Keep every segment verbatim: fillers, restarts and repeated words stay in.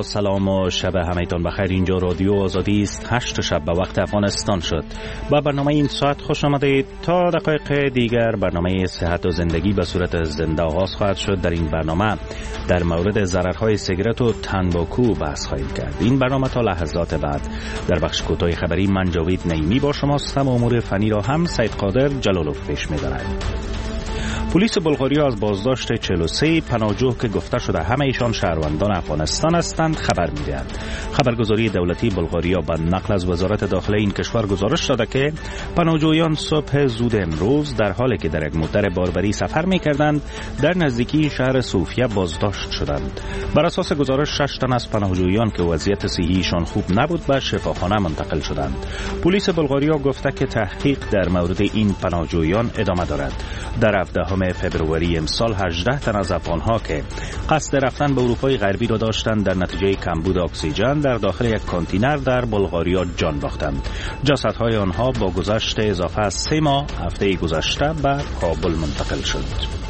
با سلام و شب همه‌تان بخیر. اینجا رادیو آزادی است. هشت شب به وقت افغانستان شد. با برنامه این ساعت خوش آمدید. تا دقایق دیگر برنامه صحت و زندگی به صورت زنده آغاز خواهد شد. در این برنامه در مورد ضررهای سیگارت و تنباکو بحث خواهیم کرد. این برنامه تا لحظات بعد در بخش کوتاه خبری من جاوید نعیمی با شما هستم. امور فنی را هم سید قادر جلالوف پیش می‌برد. پلیس بلغاریا از بازداشت چهل و سه پناهجو که گفته شده همه ایشان شهروندان افغانستان هستند خبر می‌دهد. خبرگزاری دولتی بلغاریا به نقل از وزارت داخله این کشور گزارش داده که پناهجویان صبح زود امروز در حالی که در یک موتر باربری سفر می‌کردند در نزدیکی شهر صوفیه بازداشت شدند. بر اساس گزارش شش تن از پناهجویان که وضعیت صحیحیشان خوب نبود به شفاخانه منتقل شدند. پلیس بلغاریا گفته که تحقیق در مورد این پناهجویان ادامه دارد. در هفدهم فبروری امسال هجده تن از افغانها که قصد رفتن به اروپای غربی را داشتند در نتیجه کمبود اکسیژن در داخل یک کانتینر در بلغاریا جان باختند. جسدهای آنها با گذشت اضافه از سه ماه هفته گذشته به کابل منتقل شد.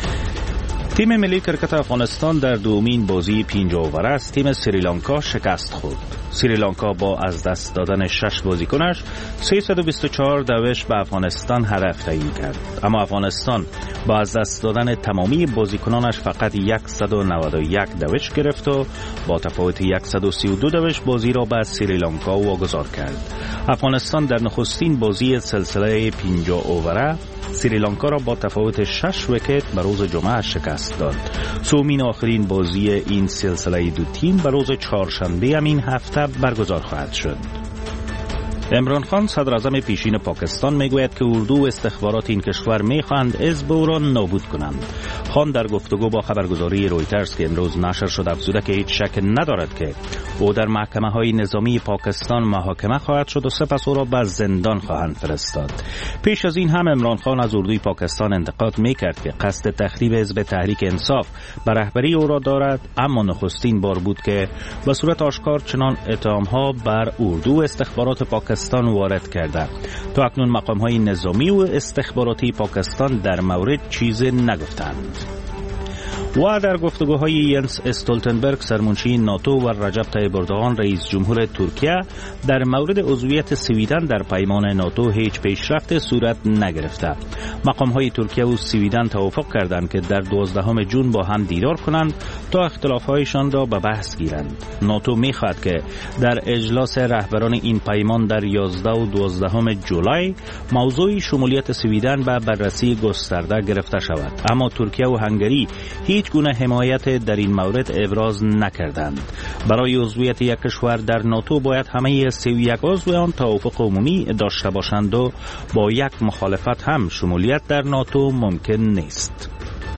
تیم ملی کرکت افغانستان در دومین بازی پنج اووره از تیم سریلانکا شکست خورد. سریلانکا با از دست دادن شش بازیکنش سیصد و بیست و چهار دوش به افغانستان هدف تعیین کرد. اما افغانستان با از دست دادن تمامی بازیکنانش فقط صد و نود و یک دوش گرفت و با تفاوت صد و سی و دو دوش بازی را به سریلانکا واگذار کرد. افغانستان در نخستین بازی سلسله پنج اووره سریلانکا را با تفاوت شش ویکت به روز جمعه شکست داد. سومین آخرین بازی این سلسله دو تیم به روز چهارشنبه همین هفته برگزار خواهد شد. عمران خان صدر اعظم پیشین پاکستان میگوید که اردو و استخبارات این کشور میخواهند حزب او را نابود کنند. خان در گفتگو با خبرگزاری رویترز که امروز نشر شد افزوده که هیچ شک ندارد که او در محکمه های نظامی پاکستان محاکمه خواهد شد و سپس او را به زندان خواهند فرستاد. پیش از این هم عمران خان از اردوی پاکستان انتقاد میکرد که قصد تخریب حزب تحریک انصاف به رهبری او را دارد، اما نخستین بار بود که به صورت آشکار چنان اتهام‌ها بر اردو و استخبارات پاکستان وارد کرده. تا اکنون مقام‌های نظامی و استخباراتی پاکستان در مورد چیزی نگفتند. و در گفتگوهای ینس استولتنبرگ سرمنشی ناتو و رجب طیب اردوغان رئیس جمهور ترکیه در مورد عضویت سویدن در پیمان ناتو هیچ پیشرفت صورت نگرفته. مقام‌های ترکیه و سویدن توافق کردند که در دوازدهم ژوئن با هم دیدار کنند تا اختلاف‌هایشان را به بحث گیرند. ناتو می‌خواهد که در اجلاس رهبران این پیمان در یازده و دوازدهم جولای موضوع شمولیت سویدن به بررسی گسترده گرفته شود، اما ترکیه و هنگری هیچ گونه حمایت در این مورد ابراز نکردند. برای عضویت یک کشور در ناتو باید همه سی و یک عضو آن توافق عمومی داشته باشند و با یک مخالفت هم شمولیت در ناتو ممکن نیست.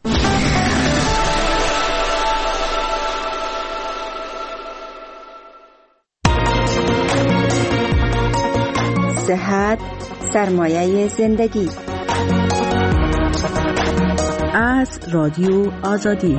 صحت سرمایه زندگی از رادیو آزادی.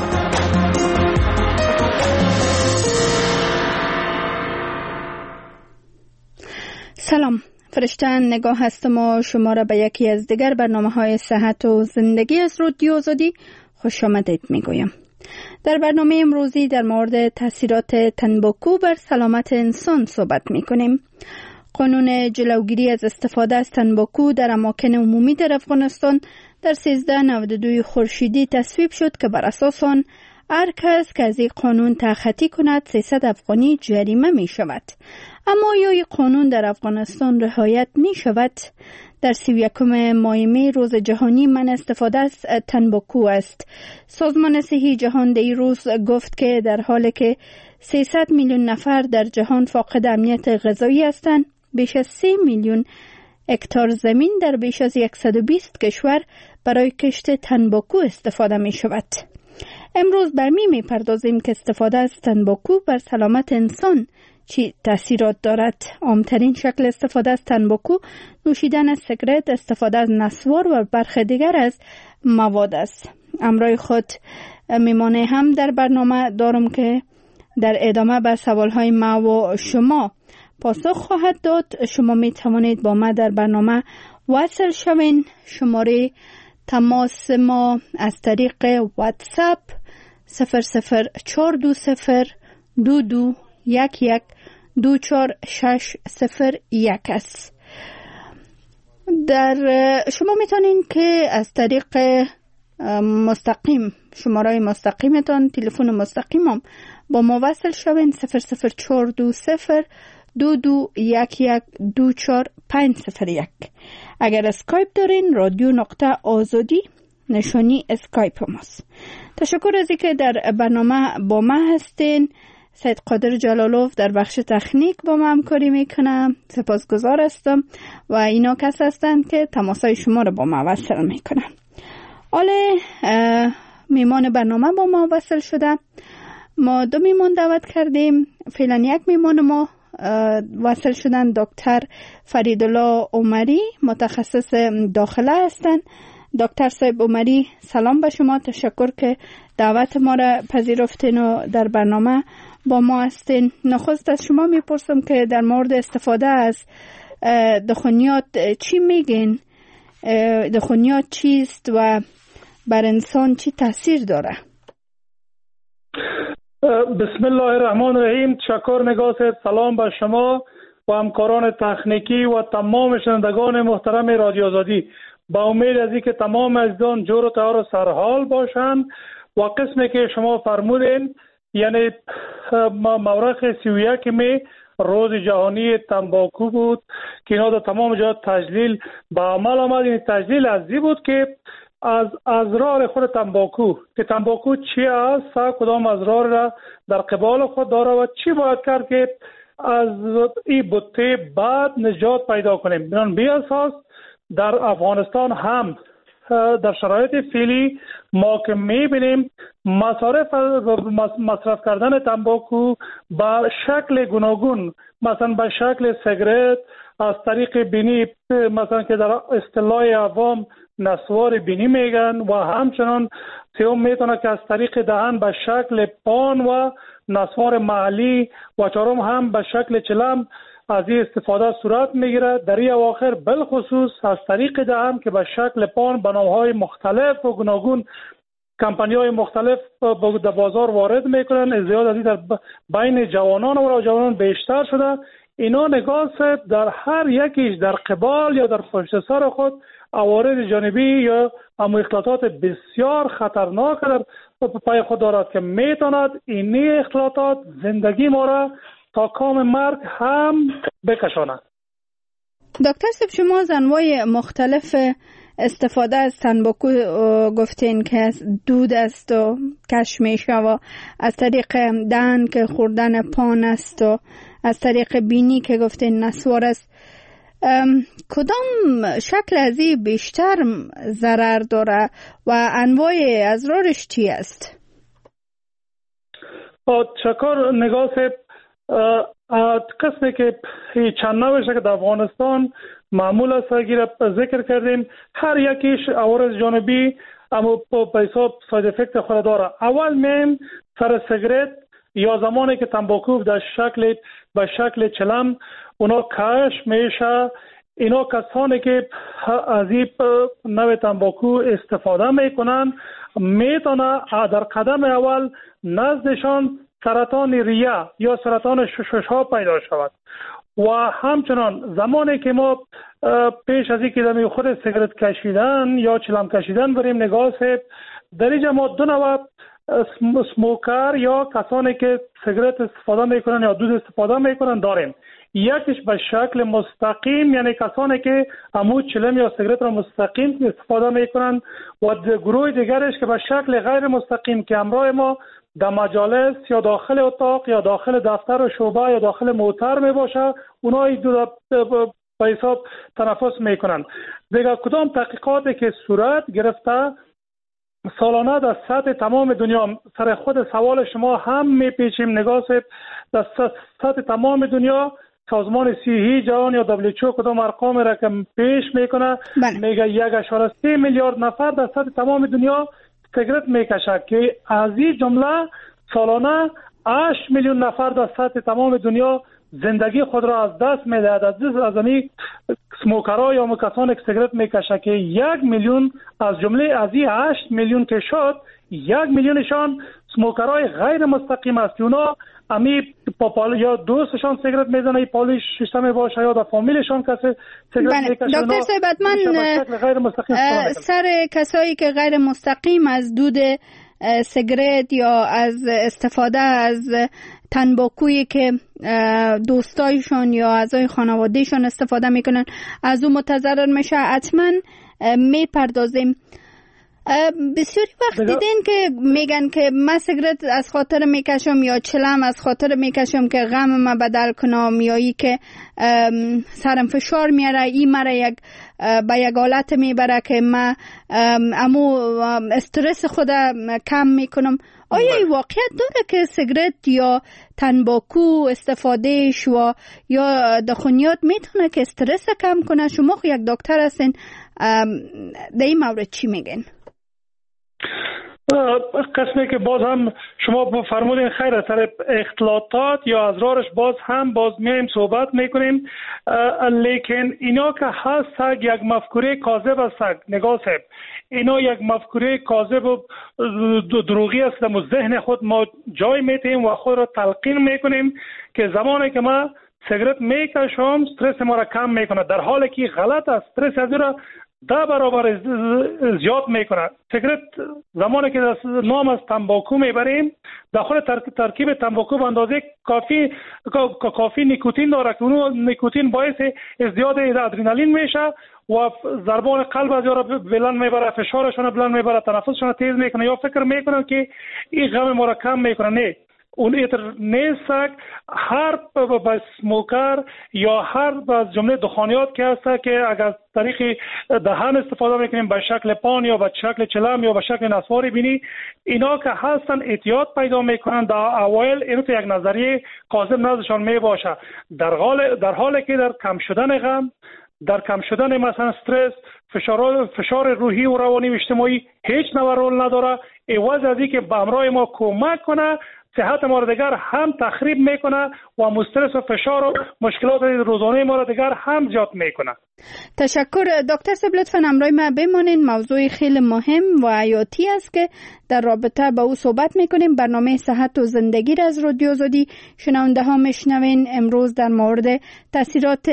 سلام، فرشته نگاه هستم و شما را به یکی از دیگر برنامه‌های صحت و زندگی از رادیو آزادی خوش آمدید میگویم. در برنامه امروزی در مورد تاثیرات تنباکو بر سلامت انسان صحبت میکنیم. قانون جلوگیری از استفاده از تنباکو در اماکن عمومی در افغانستان در سیزده نود و دو خورشیدی تصویب شد که بر اساس آن هر کس که از این قانون تخطی کند سیصد افغانی جریمه می شود. اما آیا این قانون در افغانستان رعایت می شود؟ در سی و یکم ماه می روز جهانی من استفاده از تنباکو است. سازمان صحی جهان در این روز گفت که در حالی که سیصد میلیون نفر در جهان فاقد امنیت غذایی هستند، بیش از سه میلیون هکتار زمین در بیش از صد و بیست کشور برای کشت تنباکو استفاده می شود. امروز بر می می پردازیم که استفاده از تنباکو بر سلامت انسان چی تأثیرات دارد. عامترین شکل استفاده از تنباکو نوشیدن از سیگارت، استفاده از نسوار و برخی دیگر از مواد است. امروز خود میمانه هم در برنامه دارم که در ادامه به سوالهای ما و شما پاسخ خواهد داد. شما می توانید با ما در برنامه وصل شوین. شماره تماس ما از طریق واتساپ صفر صفر چهار دو صفر دو دو یک یک دو چهار شش صفر یک است. در شما میتونین که از طریق مستقیم شماره مستقیمتان تلفن مستقیمم با ما وصل شوین صفر صفر چهار دو صفر دو دو یک یک دو چهار پنج صفر یک. اگر اسکایپ دارین رادیو نقطه آزادی نشانی اسکایپ ماست. تشکر از اینکه در برنامه با ما هستین. سید قادر جلالوف در بخش تکنیک با ما همکاری میکنه. سپاسگزار هستم و اینا کس هستند که تماسای شما رو با ما وصل میکنن. حالا میمان برنامه با ما وصل شده. ما دو میمان دعوت کردیم. فعلا یک میمان ما وصل شدن دکتر فریدالله عمری متخصص داخله هستند. دکتر صاحب عمری سلام به شما. تشکر که دعوت ما را پذیرفتین و در برنامه با ما هستین. نخست از شما میپرسم که در مورد استفاده از دخانیات چی میگین؟ دخانیات چیست و بر انسان چی تاثیر داره؟ بسم الله الرحمن الرحیم. تشکر نگاه. سلام به شما و همکاران تکنیکی و تمام شنوندگان محترم رادیو آزادی. با امید از اینکه تمام عزیزان جور و طهار و سرحال باشند و قسمی که شما فرمودین یعنی مورخ سی و یک می روز جهانی تنباکو بود که اینا در تمام جهات تجلیل به عمل آمد. این تجلیل از این بود که از ازرار خود تنباکو که تنباکو چی است، کدام ازرار را در قبال خود داره و چی باید کرد که از این بطه بعد نجات پیدا کنیم. بنان بی اساس در افغانستان هم در شرایط فعلی ما که میبینیم مصارف مصرف کردن تنباکو به شکل گوناگون، مثلا به شکل سیگرت، از طریق بینی مثلا که در اصطلاح عوام نسوار بینی میگن و همچنان سوم میتونه که از طریق دهن به شکل پان و نسوار محلی و چهارم هم به شکل چلم از این استفاده صورت میگیره. در این اواخر بالخصوص از طریق دهن که به شکل پان به نامهای مختلف و گوناگون کمپانی های مختلف در بازار وارد میکنن. زیاد از این در بین جوانان و جوانان بیشتر شده. اینا نگاه در هر یکیش در قبال یا در پشت سر خود عوارض جانبی یا اما اختلاطات بسیار خطرناک در پای خود دارد که میتواند اینی اختلاطات زندگی ما را تا کام مرگ هم بکشاند. دکتر صاحب شما از انواع مختلف استفاده از تنباکو گفتین که از دود است و کش میشه و از طریق دهن که خوردن پان است و از طریق بینی که گفتین نسوار است. کدام شکل از این بیشتر ضرر داره و انواع ازرارش چی است؟ تشکر نگاه قسمی که چند نوشه که در افغانستان معمول است اگر ذکر کردیم هر یکیش عوارض جانبی اما به حساب ساید افکت خود داره. اول میم سر سیگرت یا زمانی که تنباکو در شکل به شکل چلم اونا کش میشه. اینا کسانی که از این نوع تنباکو استفاده میکنن میتونه در قدم اول نزدشان سرطان ریه یا سرطان شش ها پیدا شود و همچنان زمانی که ما پیش از اینکه در خود سیگرت کشیدن یا چلم کشیدن بریم نگاه سید در اینجا ما دو نوع سموکر یا کسانی که سیگرت استفاده میکنن یا دود استفاده میکنن داریم. یکیش به شکل مستقیم یعنی کسانی که عمود چلم یا سیگرت را مستقیم استفاده میکنن و گروه دیگرش که به شکل غیر مستقیم که همراه ما در مجالس یا داخل اتاق یا داخل دفتر و شعبه یا داخل موتر می باشه اونا دو به حساب تنفس میکنن. دیگه کدام تحقیقاتی که صورت گرفته سالانه در سطح تمام دنیا سر خود سوال شما هم میپیچیم نگاه در سطح تمام دنیا سازمان صحی جهان یا دبلیو اچ او کدام ارقام را که پیش میکنه میگه یک اشاره سه میلیارد نفر در سطح تمام دنیا سیگرت میکشه که از این جمله سالانه هشت میلیون نفر در سطح تمام دنیا زندگی خود را از دست می‌دهد. از دست از این سموکرها یا کسانی که سیگرت میکشه که یک میلیون از جمله از این هشت میلیون که شد، یک میلیونشان سموکرهای غیر مستقیم است. اونا امی پاپال یا دوستشان سیگرت میزنه، پالیش سیستم باشه یا در فامیلشان کسی سیگرت میکشه. دکتر صاحب من غیر مستقیم سر کسایی که غیر مستقیم از دود سیگرت یا از استفاده از تنباکویی که دوستایشون یا اعضای خانوادهشون استفاده میکنن از اون متضرر میشه، حتما میپردازیم. بسیاری وقت دیدین که میگن که من سیگرت از خاطر میکشم یا چلم از خاطر میکشم که غم ما بدل کنم، یا ای که سرم فشار میاره، ای مرا یک به یک حالت میبره که من امو استرس خودم کم میکنم. آیا این واقعیت داره که سیگرت یا تنباکو استفادهش و یا دخانیات میتونه که استرس کم کنه؟ شما خو یک دکتر هستین، در این مورد چی میگین؟ قسمی که باز هم شما فرمودین خیر، سر اختلاطات یا ازرارش باز هم باز میایم صحبت میکنیم، لیکن اینا که هست یک مفکوره کاذب است. نگاه صاحب، اینا یک مفکوره کاذب و دروغی است. در ذهن خود ما جای میتیم و خود را تلقین میکنیم که زمانی که ما سیگرت میکشم استرس ما را کم میکنه، در حالی که غلط است. استرس از را ده برابر زیاد میکنه. سیگرت زمانی که نام از تنباکو میبریم، داخل ترکیب تنباکو به اندازه کافی کافی نیکوتین داره که اون نیکوتین باعث ازدیاد ادرنالین میشه و ضربان قلب از یارا بلند میبره، فشارشون بلند میبره، تنفسشون تیز میکنه، یا فکر میکنن که این غم ما را کم میکنه. نه، اون ایتر نیست. هر با سموکر یا هر از جمله دخانیات که هست که اگر طریق دهان استفاده میکنیم به شکل پان یا به شکل چلم یا به شکل نسواری بینی، اینا که هستن اعتیاد پیدا میکنن. در اوایل اینو تو یک نظریه کاذب نزدشان میباشه، در حال در حالی که در کم شدن غم، در کم شدن مثلا استرس، فشار فشار روحی و روانی و اجتماعی هیچ نوع رول نداره. عوض از اینکه به همراه ما کمک کنه، صحت ما را دیگر هم تخریب میکنه و استرس و فشار و مشکلات روزانه ما را دیگر هم زیاد میکنه. تشکر دکتر صاحب، لطفاً همراه ما بمانید. موضوع خیلی مهم و حیاتی است که در رابطه با او صحبت میکنیم. برنامه صحت و زندگی را از رادیو آزادی شنونده ها میشنوین. امروز در مورد تاثیرات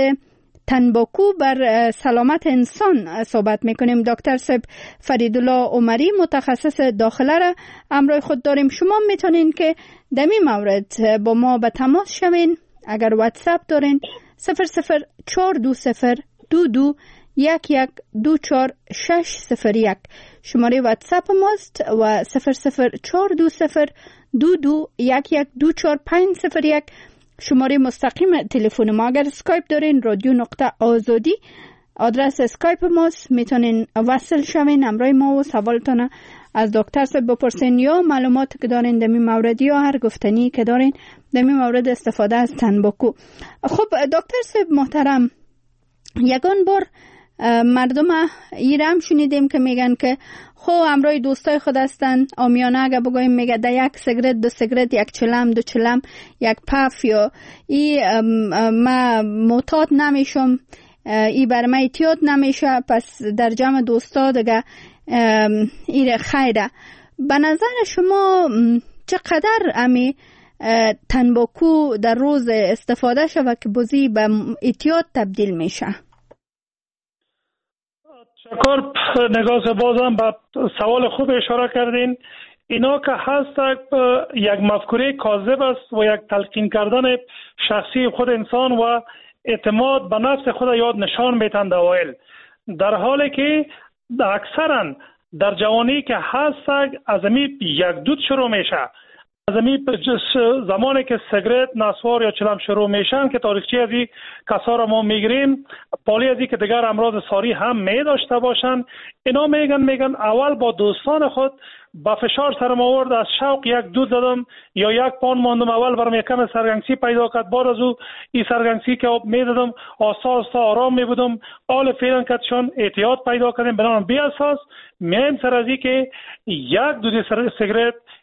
تنباکو بر سلامت انسان صحبت میکنیم. دکتر صاحب فریدالله عمری متخصص داخله را همراه خود داریم. شما میتونین که در این مورد با ما به تماس شوین. اگر واتساپ دارین صفر صفر چهار دو صفر دو دو یک یک دو چهار شش صفر یک شماره واتساپ ماست و صفر صفر چهار دو صفر دو دو یک یک دو چهار پنج صفر یک شماره مستقیم تلفن ما. اگر اسکایپ دارین رادیو نقطه آزادی آدرس اسکایپ ماست، میتونین وصل شوین همراه ما و سوالتون از دکتر صاحب بپرسین یا معلوماتی که دارین در این مورد یا هر گفتنی که دارین در این مورد استفاده از تنباکو. خب دکتر صاحب محترم، یگان بار مردم ایران شنیدیم که میگن که خو همراه دوستای خود هستن، آمیانه اگه بگویم میگه ده یک سیگرت دو سیگرت، یک چلم دو چلم، یک پف، یا ای ما معتاد نمیشم، ای بر ما اعتیاد نمیشه، پس در جمع دوستا دیگه ایره خیره. به نظر شما چقدر امی تنباکو در روز استفاده شود که بازی به اعتیاد تبدیل میشه؟ شکر نگاه بازم به سوال خوب اشاره کردین. اینا که هست یک مفکوره کاذب است و یک تلقین کردن شخصی خود انسان و اعتماد به نفس خود یاد نشان میتند اوایل، در حالی که اکثرا در جوانی که هست از امی یک دود شروع میشه. از امی زمانی که سیگرت، نسوار یا چلم شروع میشن که تاریخچه از این کسا را ما میگیریم، پالی از این که دیگر امراض ساری هم می داشته باشن، اینا میگن میگن اول با دوستان خود با فشار سرم آورد، از شوق یک دود زدم یا یک پان ماندم، اول برام یک کم سرگنگسی پیدا کرد، بعد از او این سرگنگسی که میدادم آسا آسا آرام میبودم، آل فعلا کدشان اعتیاد پیدا کردیم. بنابراین بی اساس میایم سر از این که یک دود سیگرت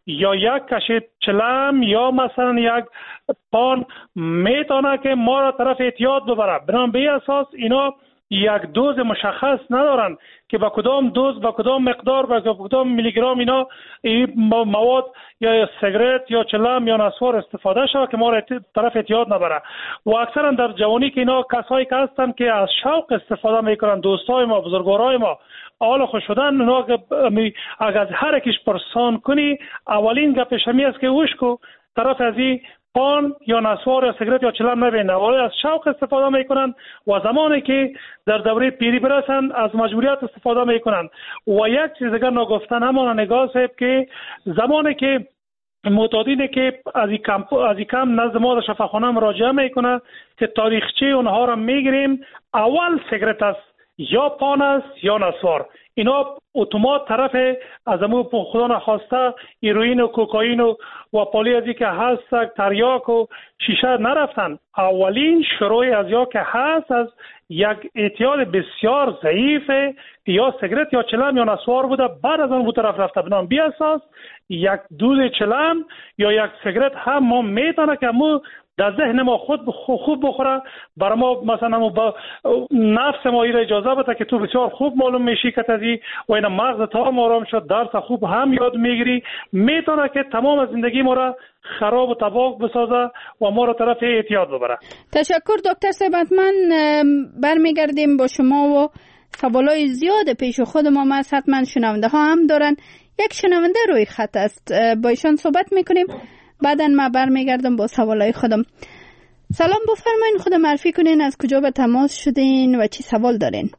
یا یک کشید چلم یا مثلا یک پان میتونه که ما را طرف اعتیاد ببره. بنابراین به اساس اینا یک دوز مشخص ندارن که با کدام دوز با کدام مقدار با کدام میلی گرم اینا این مواد یا سیگرت یا چلم یا نسوار استفاده شود که ما را طرف اعتیاد نبره. و اکثرا در جوانی که اینا کسایی که هستن که از شوق استفاده میکنن، دوستای ما، بزرگوارای ما، حال خوش شدن، اونا اگر از هر یکیش پرسان کنی اولین گپش همی است که وشکو طرف از این پان یا نسوار یا سیگرت یا چلم نبینه، ولی از شوق استفاده میکنن و زمانی که در دوره پیری برسن از مجبوریت استفاده میکنن. و یک چیز دیگر نگفتن همان نگاه صاحب که زمانی که معتادینه که از این کم از این کم نزد ما در شفاخانه مراجعه میکنه که تاریخچه اونها را میگیریم، اول سیگرت است یا پان است یا نسوار. اینا اتومات طرف از امو خدا نخواسته هیروئین و کوکائین و و پالی ازی که هست تریاک و شیشه نرفتن. اولین شروع از یا که هست از یک اعتیاد بسیار ضعیفه که یا سیگرت یا چلم یا نسوار بوده، بعد از اون بو طرف رفته. بنام بی اساس یک دوز چلم یا یک سیگرت هم ما میتونه که مو در ذهن ما خود خوب بخوره، برای ما مثلا با نفس ما ایره اجازه بده که تو بسیار خوب معلوم میشی که تازی و اینا مغز تا آرام شد، درس خوب هم یاد میگیری، میتونه که تمام زندگی ما را خراب و تباه بسازه و ما را طرف اعتیاد ببره. تشکر دکتر صاحب. من برمیگردیم با شما و سوالای زیاد پیش خود ما هست، حتما شنونده ها هم دارن. یک شنونده روی خط است، با ایشان صحبت میکنیم، بعداً ما برمیگردم با سوالای خودم. سلام، بفرمایین خود معرفی کنین، از کجا به تماس شدین و چی سوال دارین؟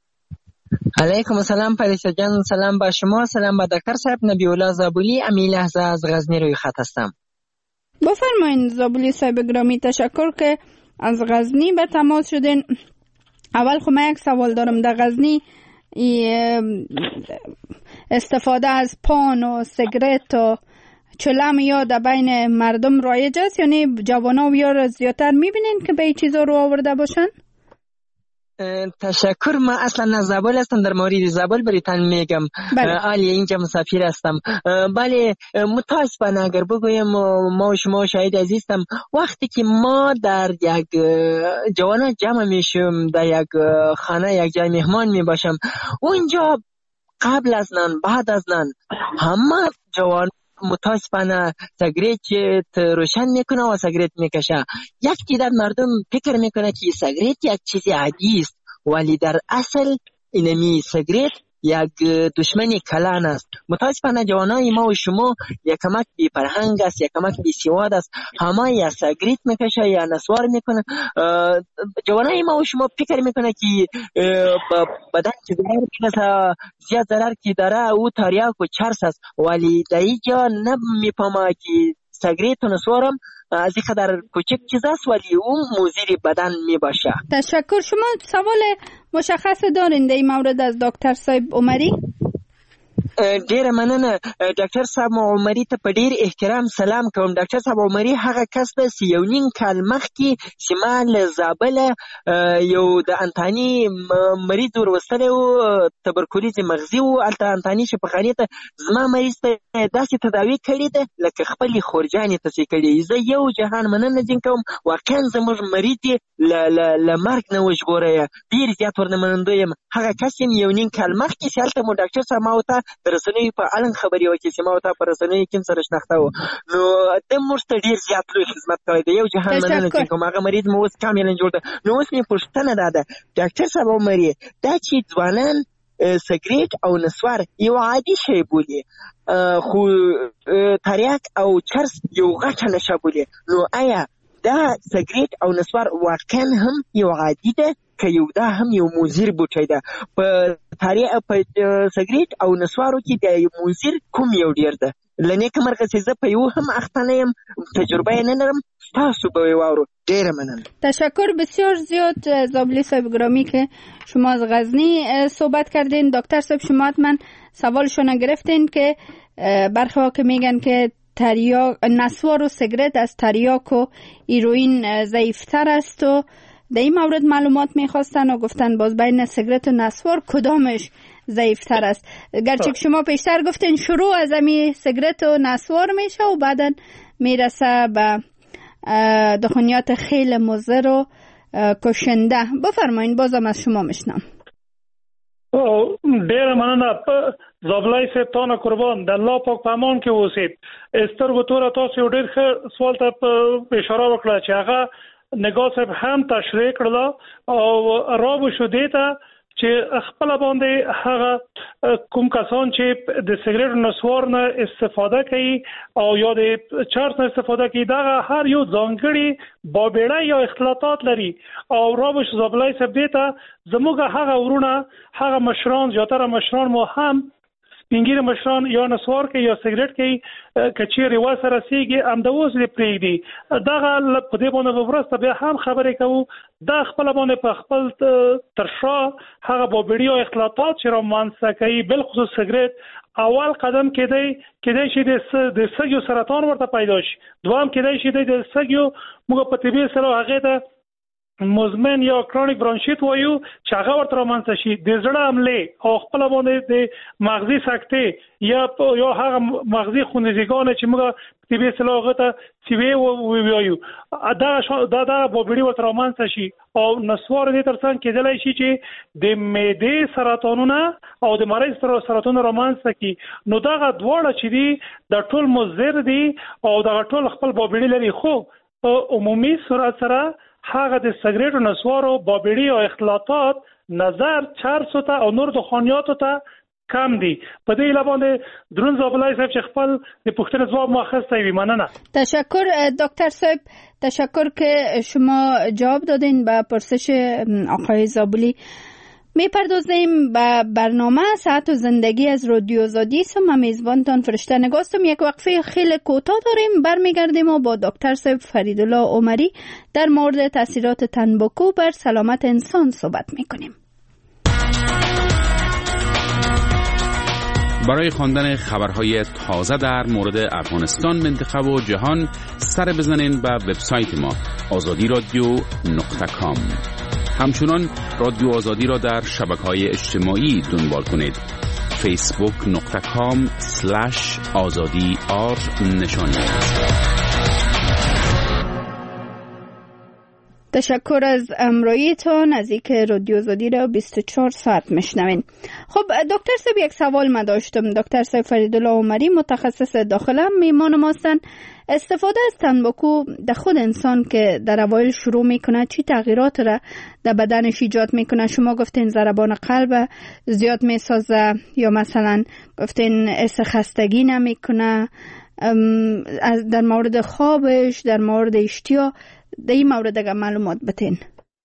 علیکم السلام پریسا جان، سلام با شما، سلام با دکتر صاحب. نبی الله زابولی امی لحظه از غزنی روی خط هستم. بفرمایین زابولی صاحب گرامی، تشکر که از غزنی به تماس شدین. اول خب من یک سوال دارم. در غزنی استفاده از پان و سیگرت و چلم یا در بین مردم رایج است؟ یعنی جوانا و یا زیادتر میبینین که به این چیزا رو آورده باشن؟ تشکر. ما اصلا از زابل هستم، در مورد زابل بریتان میگم. عالی اینجا مسافر هستم. بله متاسفانه اگر بگویم ما و شما شاهد عزیزم، وقتی که ما در یک جوانا جمع میشیم، در یک خانه یک جای مهمان میباشم، اونجا قبل از نان بعد از نان همه جوان متاسفانه سیگرت روشن میکنه و سیگرت میکشه. یک تعداد مردم فکر میکنه که سیگرت یک چیز عادی است، ولی در اصل اینمی سیگرت یک دشمن کلان است. متاسفانه جوانای ما و شما یک کمک بی فرهنگ است، یک کمک بی سواد است، همه یا سیگرت میکشه یا نسوار میکنه. جوانای ما و شما فکر میکنه که بدن که ضرر زیاد ضرر که داره او تریاک و چرس است، ولی در اینجا نمیفهمه که سیگرت و نسوارم از این قدر کوچک چیز است ولی اون مضر بدن می باشه. تشکر. شما سوال مشخص دارین در این مورد از دکتر صاحب عمری؟ ډیر مننه ډاکټر صاحب عمری ته په ډیر احترام سلام کوم. ډاکټر صاحب عمری هغه کس دی چې یو نیم کال مخکې چې ما له زابله یو د انتاني مریض وروستلی و، تبرکلوز مغزي و، هلته انتاني شفاخانې ته زما مریض ته داسې تداوي کړې ده لکه خپلې خورجانې ته چې کړې. زه یو جهان مننه ځین کوم، واقعا زموږ مریض یې له مرګ نه وژغوری، ډېر زیات ورنه منندوی یم. هغه کس یم یو نیم کال مخکې چې هلته مو ډاکټر صاحب ما ورته د رسنیو په اړه خبرې وکړې چې ما ورته په رسنیو کې سره شناخته و، نو ده موږ ته ډېر زیات لوی خدمت کوی دی. یو جهان مننه ځین کوم. هغه مریض مو اوس کاملا جوړ ده. نو اوس مې پوښتنه دا ده ډاکټر صاحب عمري، دا چې ځوانان سیګریټ او نسوار یو عادي شی بولي، خو تریاک او چرس یو غټه نشه بولي، نو آیا دا سیګریټ او نسوار واقعا هم یو عادي ده که یو دا هم یو مضر بوټی ده؟ په تاریخ په سیګریټ او نسوارو کې د یو مضر کوم یو ډیر ده؟ له نیکه مرغه چې زه په یو هم اخته نه یم، تجربه یې نه لرم، تاسو به یې واورو. ډیره مننه. تشکر بسیار زیاد زابلی صاحب گرامی که شما از غزنی صحبت کردین. دکتر صاحب شما حتما سوالشون گرفتین که برخی ها که میگن که تریاک نسوار و سیگرت از تریاک و هیروئین ضعیفتر است و در این مورد معلومات میخواستن و گفتن باز بین سیگرت و نسوار کدامش ضعیفتر است. گرچه که شما پیشتر گفتین شروع از امی سیگرت و نسوار میشه و بعدا میرسه به دخانیات خیلی مضر و کشنده. بفرمایین، بازم از شما میشنم. ډیره مننه. زابلای صاحب تانه قربان، د الله پاک په امان کې اوسید. سترګو توره تاسو یو ډېر ښه سوال ته اشاره وکړه چې هغه نگاه صاحب هم تشریح کړله او رابو شو دې ته چې خپل باندې هغه کوم کسان چې د سیګریټ نسوار نه استفاده کوي او یا د چرس نه استفاده کوي، دا هر یو ځانګړي بابېړه یا اختلاطات لري. او رابو شو زابلای صاحب دې ته زموږ هغه ورونه، هغه مشران، زیاتره مشران مو هم سپینګیر مشران یا نسوار کوي یا سیګریټ کوي، کچېرې وسره رسیږي همدا اوس دې پرېږدي. دغه په دې باندې وروسته بیا هم خبرې کوو، دا خپل باندې په خپل تر شا هغه بابېړي او اختلاطات چې رامنځته کوي، بالخصوص سیګریټ اول قدم کېدی کېدای شي د سږیو سرطان ورته پیدا شي، دوام کېدای شي د سږیو موږ په طبي اصطلاح هغې ته مزمن یا کرونیک برانشیت وایو چې هغه ورته رامنځته شي، د زړه حملې او خپل باندې د مغزي سکتې یا یا هغه مغزي خونریزګانې چې موږ طبي اصطلاح هغه ته سی وی وایو، دا دا دا بابېړي ورته رامنځته شي. او نسوار دې ترڅنګ کېدلی شي چې د معدې سرطانونه او د مریض سرطانونه رامنځته کړي. نو دغه دواړه چې دي د ټول مضر دي او دغه ټول خپل بابېړي لري، خو عمومي صورت سره هغه د سیګریټ او نسوارو بابېړي او اختلاطات نظر چرسو ته او نور دخانیاتو ته کم دي. په دې لابد درون زابلای صاحب چې خپل د پوښتنې ځواب ما اخیستی وي. مننه. تشکر دکتر صاحب، تشکر که شما جواب دادین به پرسش آقای زابلی. میپردازیم به برنامه صحت و زندگی از رادیو آزادی. سم میزبانتان فرشته نگاستم. یک وقفه خیلی کوتاه داریم، برمیگردیم و با دکتر صاحب فریدالله عمری در مورد تاثیرات تنباکو بر سلامت انسان صحبت میکنیم. برای خواندن خبرهای تازه در مورد افغانستان، منطقه و جهان سر بزنین به وبسایت ما آزادی رادیو نقطه کام. همچنان رادیو آزادی را در شبکه‌های اجتماعی دنبال کنید. فیسبوک نقطه کام سلش آزادی آر نشانی. تشکر از امراییتان از اینکه رادیو آزادی را بیست و چهار ساعت میشنوین. خب دکتر صاحب، یک سوال ما داشتم. دکتر صاحب فریدالله عمری متخصص داخله میمان ما هستند. استفاده از تنباکو در خود انسان که در اوایل شروع میکنه چی تغییرات را در بدنش ایجاد میکنه؟ شما گفتین ضربان قلب زیاد میسازه یا مثلا گفتین حس خستگی نمیکنه، در مورد خوابش، در مورد اشتیا، در این مورد اگر معلومات بتین.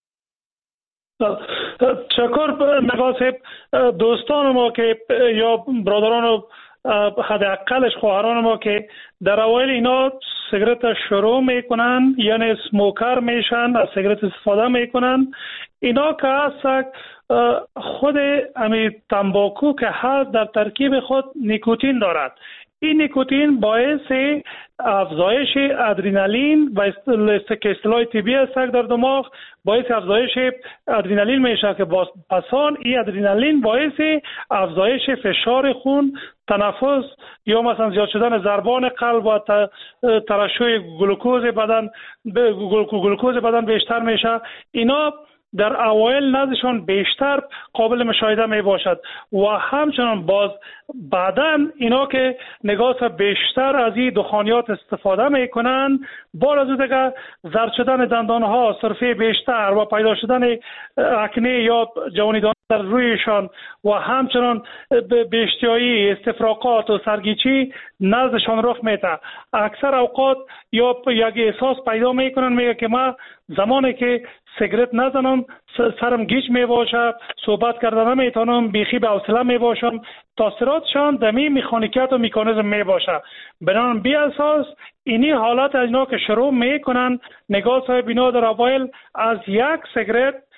تشکر نگاه صاحب. دوستان ما که یا برادران و حداقلش خواهران ما که در اوایل اینا سیگرت شروع میکنن، یعنی سموکر میشن، از سیگرت استفاده میکنن، اینا که هست خود امی تنباکو که هست در ترکیب خود نیکوتین دارد. این نیکوتین باعث افزایش ادرنالین و اصطلاح طبی است در دماغ، باعث افزایش ادرنالین میشه که باز پسان این ادرنالین باعث افزایش فشار خون، تنفس یا مثلا زیاد شدن ضربان قلب و ترشح گلوکوز بدن گلوکوز بدن بیشتر میشه. اینا در اوایل نزدشان بیشتر قابل مشاهده می باشد و همچنان باز بعداً اینا که نگاه بیشتر از این دخانیات استفاده می کنند، باز از دیگه زرد شدن دندان ها، سرفه بیشتر و پیدا شدن اکنه یا جوانیدان در رویشان و همچنان بیشتیایی، استفراغات و سرگیچی نزدشان رخ میده. اکثر اوقات یا یک احساس پیدا میکنن، میگه که ما زمانی که سیگرت نزنم سرم گیج می باشه، صحبت کردن نمیتونم، بیخی به حوصله می باشم، تاثیراتشان دمی مکانیکیت و مکانیزم می باشه. بنابراین بی اساس اینی حالت از اینا که شروع میکنن، نگاه صاحب اینا در اوایل از یک سیگرت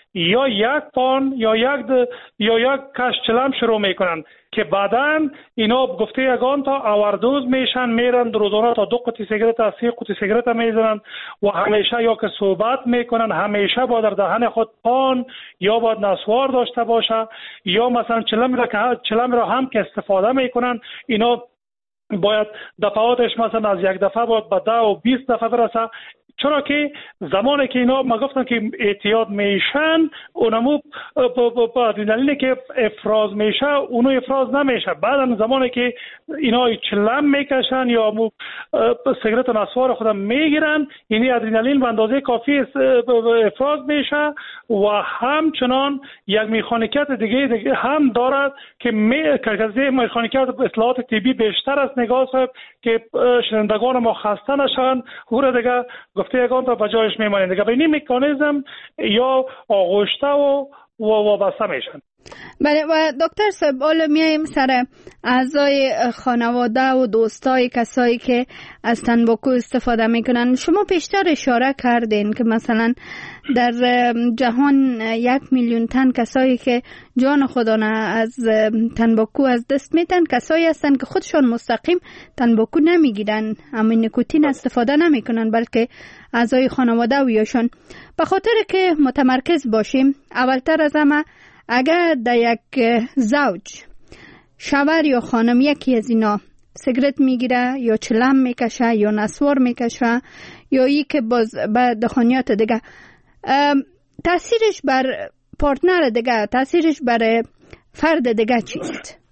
یا یک پان یا یک د... یا یک کش چلم شروع میکنن که بعداً اینا گفته یگان تا آوردوز میشن، میرن روزانه تا دو قطعه سیگرت از سی قطعه سیگرت میزنن و همیشه یا که صحبت میکنن، همیشه با در دهن خود پان یا باید نسوار داشته باشه یا مثلا چلم را که چلم را هم که استفاده میکنن، اینا باید دفعاتش مثلا از یک دفعه باید به ده و بیست دفعه برسه. چرا که زمانی که اینا ما گفتم که اعتیاد میشن، اونمو با ادرنالینی که افراز میشه اونو افراز نمیشه. بعد زمانی که اینا چلم میکشن یا مو سیگرت و نسوار خودم میگیرن، یعنی ادرنالین به اندازه کافی افراز میشه و همچنان یک مکانیکیت دیگه, دیگه هم دارد که کارکرده مکانیکیت اطلاعات طبی بیشتر است. نگاه صاحب که شنوندگان ما خسته نشن، هر دیگه گفته یکان تا بجایش میمانند دیگه به این مکانیزم یا آغشته و وابسته میشن. بله و دکتر صاحب حالا میایم سر اعضای خانواده و دوستای کسایی که از تنباکو استفاده میکنن. شما پیشتر اشاره کردین که مثلا در جهان یک میلیون تن کسایی که جان خودانه از تنباکو از دست میتن کسایی هستن که خودشان مستقیم تنباکو نمیگیرن، اما نیکوتین استفاده نمیکنن، بلکه اعضای خانواده و یاشان. به خاطر که متمرکز باشیم، اولتر از همه اگر در یک زوج شوهر یا خانم یکی از اینا سیگرت میگیره یا چلم میکشه یا نسوار میکشه یا ای که باز به دخانیات دیگه، تاثیرش بر پارتنر دیگه، تاثیرش بر فرد دیگه چیست؟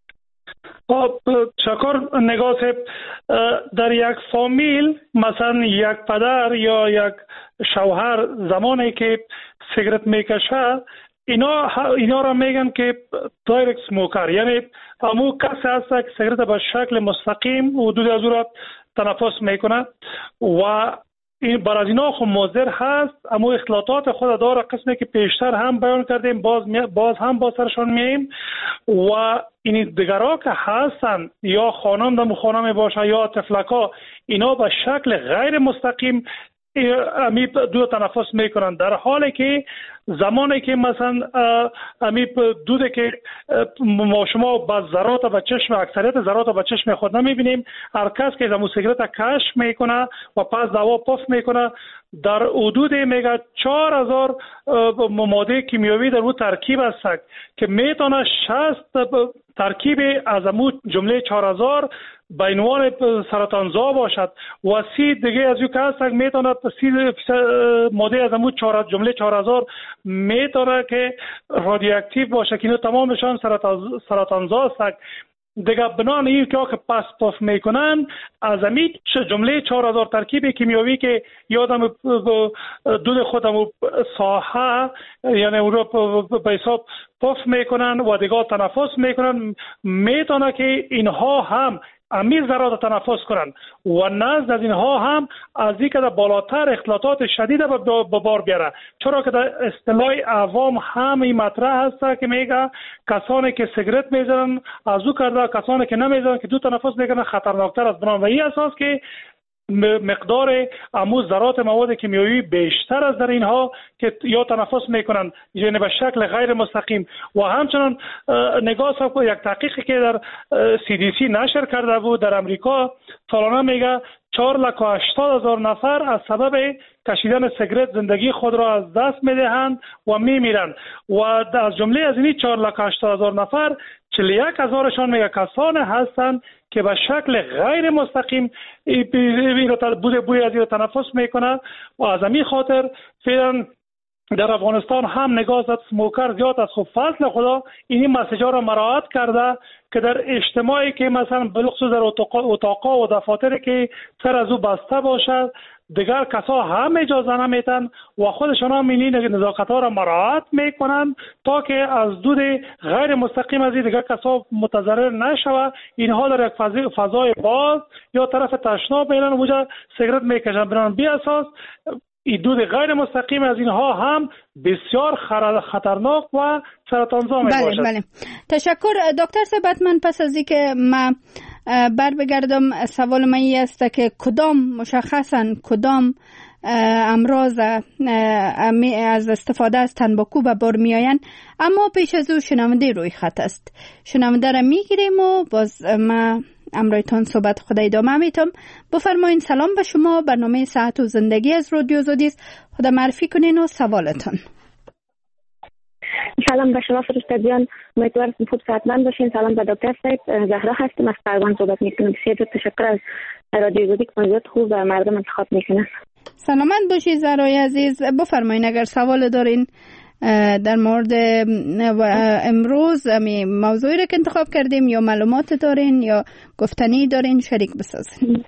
شکر نگاه صاحب، در یک فامیل مثلا یک پدر یا یک شوهر زمانی که سیگرت میکشه، اینا اینا را میگن که دایرکت سموکر، یعنی همون کسی هست که سیگرت به شکل مستقیم حدود از او را تنفس میکنه و این برای اینا خود مضر هست. اما اختلاطات خود داره، قسمی که پیشتر هم بیان کردیم، باز باز هم با سرشان میاییم و این دیگرها که هستن یا خانم دم خانم باشه یا طفلکا، اینا به شکل غیر مستقیم امی دو تنفس میکنن، در حالی که زمانی که مثلا امی دوده که ما شما با ذرات و چشم اکثریت ذرات و چشم خود نمیبینیم، هر کس که زمو سیگرت کشف میکنه و پس دوا پف میکنه، در حدود میگه چهار هزار ماده کیمیاوی در اون ترکیب است که میتونه شصت ترکیب از امو جمله چهار هزار به عنوان سرطانزا باشد و سی دیگه از او که هست میتونه سی ماده از امو جمله چهار هزار میتونه که رادیواکتیو باشه که اینو تمامشان سرطانزا است. دیگه بنان این که پس پاس میکنن از امی جمله چهار هزار ترکیب کیمیاوی که یادم دود خودم ساحه یعنی اون رو به حساب پاس میکنن و دیگه تنفس میکنن، میتونه که اینها هم امی ذرات تنفس کنن و نزد از اینها هم از این که بالاتر اختلاطات شدید به بار بیاره. چرا که در اصطلاح عوام هم این مطرح هست که میگه کسانی که سیگرت میزنن از او کرده، کسانی که نمیزنن که دو تنفس میکنن خطرناکتر است. بنابراین و این اساس که مقدار امو ذرات مواد کیمیایی بیشتر از در اینها که یا تنفس میکنن یعنی به شکل غیر مستقیم. و همچنان نگاه صاحب یک تحقیقی که در سی دی سی نشر کرده بود در امریکا سالانه میگه چهار لک و هشتاد هزار نفر از سبب کشیدن سیگرت زندگی خود را از دست میدهند و میمیرند و از جمله از این چهار لک و هشتاد هزار نفر چهل و یک هزارشان میگه کسان هستند که به شکل غیر مستقیم بوی بوی از این تنفس میکنه و از همین خاطر فعلا در افغانستان هم نگاه زد سموکر زیاد از خود فصل خدا این مسیجا را مراعات کرده که در اجتماعی که مثلا بلخصوص در اتاقا و دفاتر که سر از او بسته باشد دیگر کسا هم اجازه نمیتن و خودشان هم این نزاکت ها را مراعات میکنن تا که از دود غیر مستقیم از این دیگر کسا متضرر نشود. اینها در یک فضای باز یا طرف تشناب میرن و وجه سیگرت میکشن. بران بی اساس این دود غیر مستقیم از اینها هم بسیار خطرناک و سرطانزا می باشد. بله بله. تشکر دکتر صاحب. من پس از اینکه ما بر بگردم سوال من این است که کدام مشخصا کدام امراض از استفاده از تنباکو به بار می آیند. اما پیش از او شنونده روی خط است. شنونده را می گیریم و باز ما امرایتان صحبت خود ادامه میتم. بفرمایین. سلام به شما. برنامه صحت و زندگی از رادیو آزادی است. خدا معرفی کنین و سوالتان. سلام به شما فرشته جان، امیدوارم خوب صحتمند باشین. سلام به دکتر صاحب، زهرا هستم از قربان صحبت میکنم. بسیار تشکر از رادیو آزادی که موضوعات خوب و مردم انتخاب میکنن. سلامت باشید زهرای عزیز. بفرمایین اگر سوال دارین در مورد امروز می موضوعی را که انتخاب کردیم یا معلومات دارین یا گفتنی دارین شریک بسازین.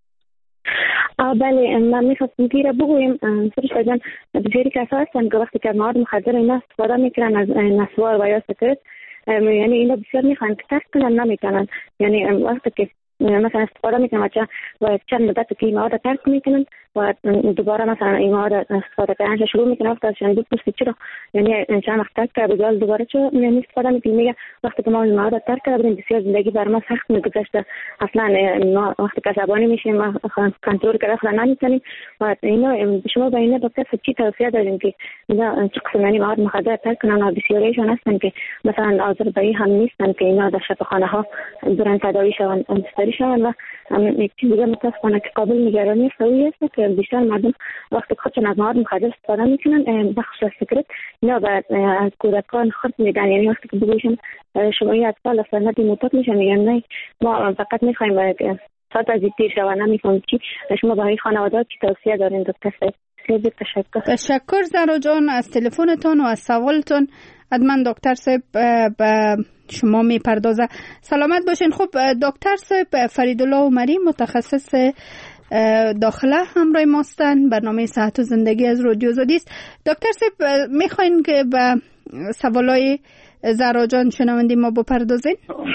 بله، من میخواستم که را بگویم فرشته جان، بسیاری کسا هستن که وقتی که مواد مخدر اینا استفاده میکنن از نسوار و یا سکرت، یعنی اینا بسیار میخوان که ترک کنن نمیتونن. یعنی وقتی که مثلا استفاده میکنن و چند مدت که این مواد ترک میکنن و دوباره مثلا این مواد استفاده کردن شروع میکنن، وقتی ازشان بپرسی چرا یعنی چند وقت ترک کرد بجاز دوباره چرا یعنی استفاده میکنن، میگه وقتی که ما این مواد ترک کردیم بسیار زندگی بر ما سخت میگذشته، اصلا ما وقتی که عصبانی میشیم ما کنترل کردن خود نمیتونیم. و اینا شما به اینا دکتر چی توصیه دارین که اینا چه قسم یعنی مواد مخدر ترک کنن؟ و بسیاریشون هستن که مثلا آذربایی هم نیستن که اینا در شفاخانه ها دوران تداوی شون مستری شون. و یک چیز دیگه متاسفانه که قابل نگرانی سوی است که بیشتر مردم وقتی خودشون از مواد مخدر استفاده میکنن، بخش از سکرت اینا به از کودکان خرد میدن. یعنی وقتی که بگویشن شما این اطفال اصلا دیموتات میشن، میگن نه ما فقط میخوایم ساعت از دیر شوه نمیفهم چی. شما برای خانواده چی توصیه دارین دکتر صاحب؟ خیلی تشکر. تشکر زهرا جان از تلفنتون و از سوالتون. حتما دکتر صاحب به شما میپردازه. سلامت باشین. خب دکتر صاحب فریدالله عمری متخصص داخله همراه ماستن. برنامه صحت و زندگی از رادیو آزادی است. دکتر صاحب میخواین که به سوالای زهرا جان شنونده ما بپردازین؟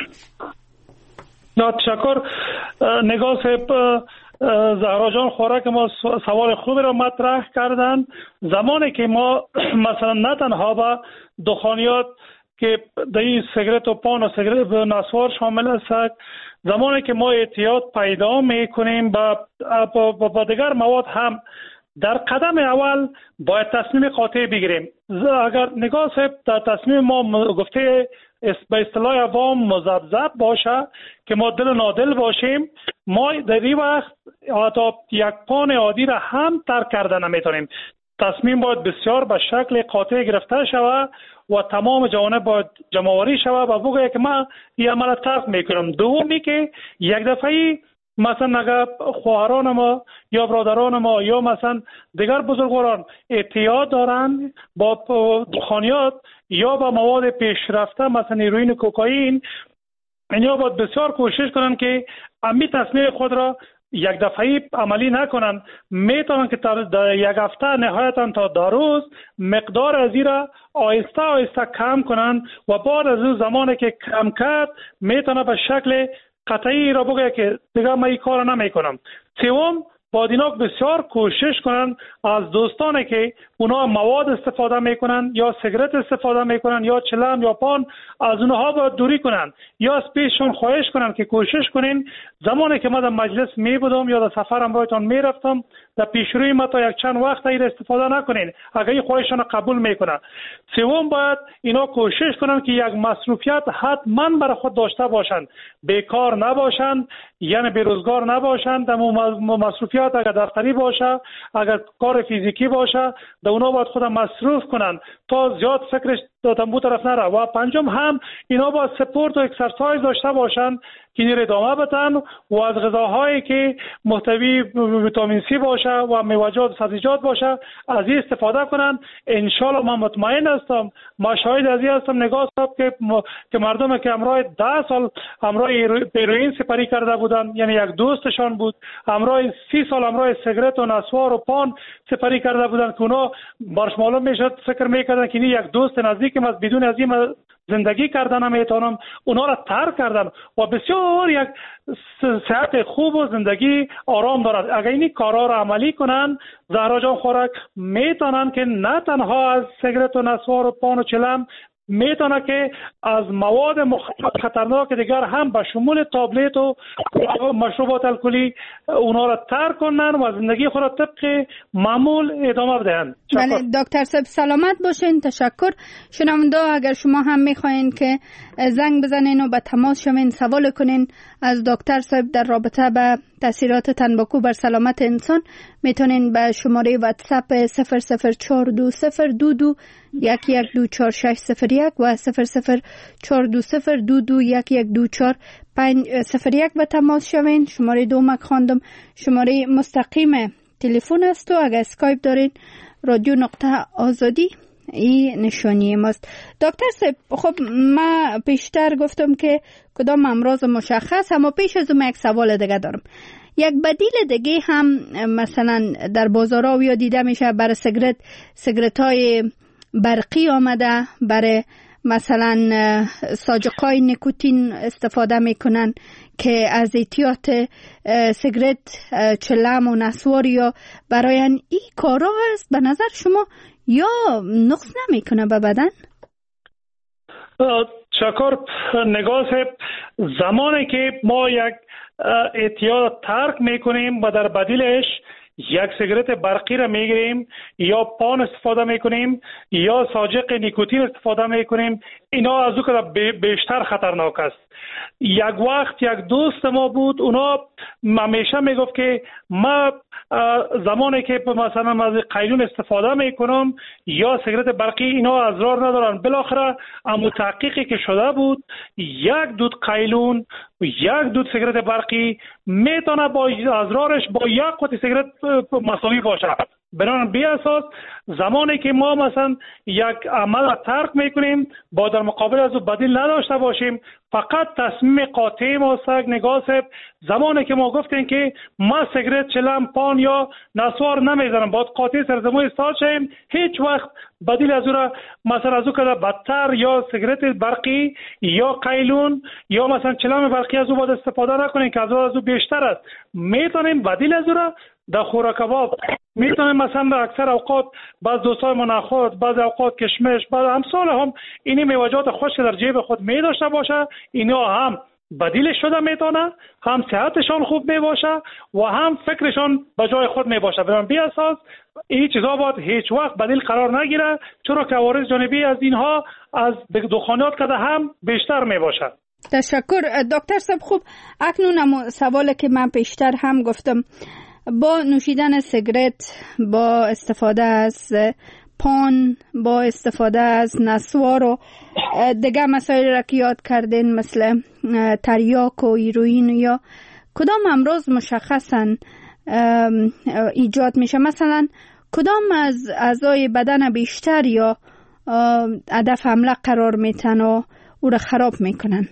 نه تشکر نگاه صاحب. زهرا جان خوراک ما سوال خوبی را مطرح کردن. زمانی که ما مثلا نه تنها با دخانیات که در این سیگرت و پان و سیگرت و نسوار شامل است، زمانی که ما احتیاط پیدا میکنیم با, با, با دیگر مواد هم در قدم اول باید تصمیم قاطع بگیریم. اگر نگاه صاحب در تصمیم ما گفته به اصطلاح عوام مذبذب باشه که ما دل نادل باشیم، ما در این وقت حتی یک پان عادی را هم ترک کرده نمیتونیم. تصمیم باید بسیار به شکل قاطع گرفته شود و تمام جوانب باید جمع‌آوری شود و بگوید که من این عمل ترک میکنم. دومی که یک دفعه مثلا اگر خواهران ما یا برادران ما یا مثلا دیگر بزرگواران احتیاط دارند با دخانیات یا با مواد پیشرفته مثلا هیروئین و کوکائین، اینا باید بسیار کوشش کنند که امی تصمیم خود را یک دفعی عملی نکنن. میتونن که در یک هفته نهایتا تا دو روز مقدار از این را آهسته آهسته کم کنن و بعد از اون زمانی که کم کرد میتونه به شکل قطعی را بگه که دیگه من این کار نمی کنم. سوم باید اینا بسیار کوشش کنن از دوستانی که اونا مواد استفاده میکنن یا سیگرت استفاده میکنن یا چلم یا پان، از اونها باید دوری کنن یا از پیششون خواهش کنن که کوشش کنین زمانی که من در مجلس می بودم یا در سفر همراهتان می رفتم در پیشروی ما تا یک چند وقت این استفاده نکنین اگر این خواهششون قبول میکنن. سوم باید اینا کوشش کنن که یک مصروفیت حتما برای خود داشته باشند، بیکار نباشند، یعنی بیروزگار نباشند. در مصروفیت اگر دفتری باشه، اگر کار فیزیکی باشه، در اونا باید خود مصروف کنن تا زیاد فکرش دادن طرف نره. و پنجم هم اینا باید سپورت و اکسرسایز داشته باشند که این ادامه بدن و از غذاهایی که محتوی ویتامین سی باشه و میوه‌جات و سبزیجات باشه از این استفاده کنن. انشالله من مطمئن هستم، ما شاهد از این هستم نگاه صاحب که م... که مردم که همراه ده سال همراه هیروئین سپری کرده بودن، یعنی یک دوستشان بود، همراه سی سال همراه سیگرت و نسوار و پان سپری کرده بودن که اونا برش معلوم میشد فکر میکردن که این یک دوست نزدیکم از بدون از این زندگی کردن نمیتونم، اونا را ترک کردن و بسیار یک صحت خوب و زندگی آرام دارد. اگر این کارا را عملی کنن زهرا جان خوراک میتونن که نه تنها از سیگرت و نسوار و پان و چلم میتونه که از مواد خطرناک دیگر هم به شمول تابلت و مشروبات الکلی اونا را ترک کنن و زندگی خود را طبق معمول ادامه بدهند. بله دکتر صاحب سلامت باشین. تشکر. شنونده اگر شما هم میخواین که زنگ بزنین و به تماس شوین سوال کنین از دکتر صاحب در رابطه به تاثیرات تنباکو بر سلامت انسان، میتونین به شماره واتساپ صفر صفر چهار دو صفر دو دو یک یک دو چهار شش صفر یک و صفر صفر چهار دو صفر دو دو یک یک دو چهار پنج صفر یک به تماس شوین. شماره دوم خواندم شماره مستقیم تلفن است و اگر اسکایپ دارین رادیو نقطه آزادی این نشانی ماست. دکتر صاحب خب ما پیشتر گفتم که کدام امراض مشخص، اما پیش از اون یک سوال دیگه دارم. یک بدیل دیگه هم مثلا در بازارها یا دیده میشه برای سیگرت، سیگرت های برقی آمده، برای مثلا ساجقای نیکوتین استفاده میکنن که از احتیاط سیگرت چلم و نسوار یا برای این کارا است. به نظر شما یا نقص نمیکنه به بدن؟ شکر نگاه زمانی که ما یک احتیاط ترک میکنیم و در بدیلش یک سیگرت برقی را میگیریم یا پان استفاده میکنیم یا ساجق نیکوتین استفاده میکنیم، اینا از او که بیشتر خطرناک است. یک وقت یک دوست ما بود، اونا همیشه میگفت که ما زمانی که مثلا از قیلون استفاده میکنم یا سیگرت برقی اینا اضرار ندارن. بالاخره اما تحقیقی که شده بود یک دود قیلون و یک دود سیگرت برقی میتونه با اضرارش با یک قطعه سیگرت مساوی باشه. بنابراین بی اساس زمانی که ما مثلا یک عمل ترک میکنیم با در مقابل از او بدیل نداشته باشیم، فقط تصمیم قاطع ما است. نگاه زمانی که ما گفتیم که ما سیگرت چلم پان یا نسوار نمیزنم، باید قاطع سرزمین استاد شیم، هیچ وقت بدیل از او را مثلا از او که بدتر یا سیگرت برقی یا قیلون یا مثلا چلم برقی از او باید استفاده نکنیم که از او از او بیشتر است. میتونیم بدیل از او را در خوراک کباب میتونیم مثلا در اکثر اوقات بعض دوستای ما نخود، بعض اوقات کشمش، بعض امثال هم اینی میوجات خشک در جیب خود می داشته باشه، اینا هم بدیل شده میتونه، هم صحتشان خوب می باشه و هم فکرشان به جای خود می باشه. برام بی اساس این چیزا باید هیچ وقت بدیل قرار نگیره، چرا که عوارض جانبی از اینها از دخانیات کده هم بیشتر می باشه. تشکر دکتر صاحب. خوب اکنون هم سوالی که من پیشتر هم گفتم، با نوشیدن سیگرت، با استفاده از پان، با استفاده از نسوار و دیگه مسائل را که یاد کردین مثل تریاک و هیروئین، یا کدام امراض مشخصا ایجاد میشه؟ مثلا کدام از اعضای بدن بیشتر یا هدف حمله قرار میتن و او را خراب میکنن؟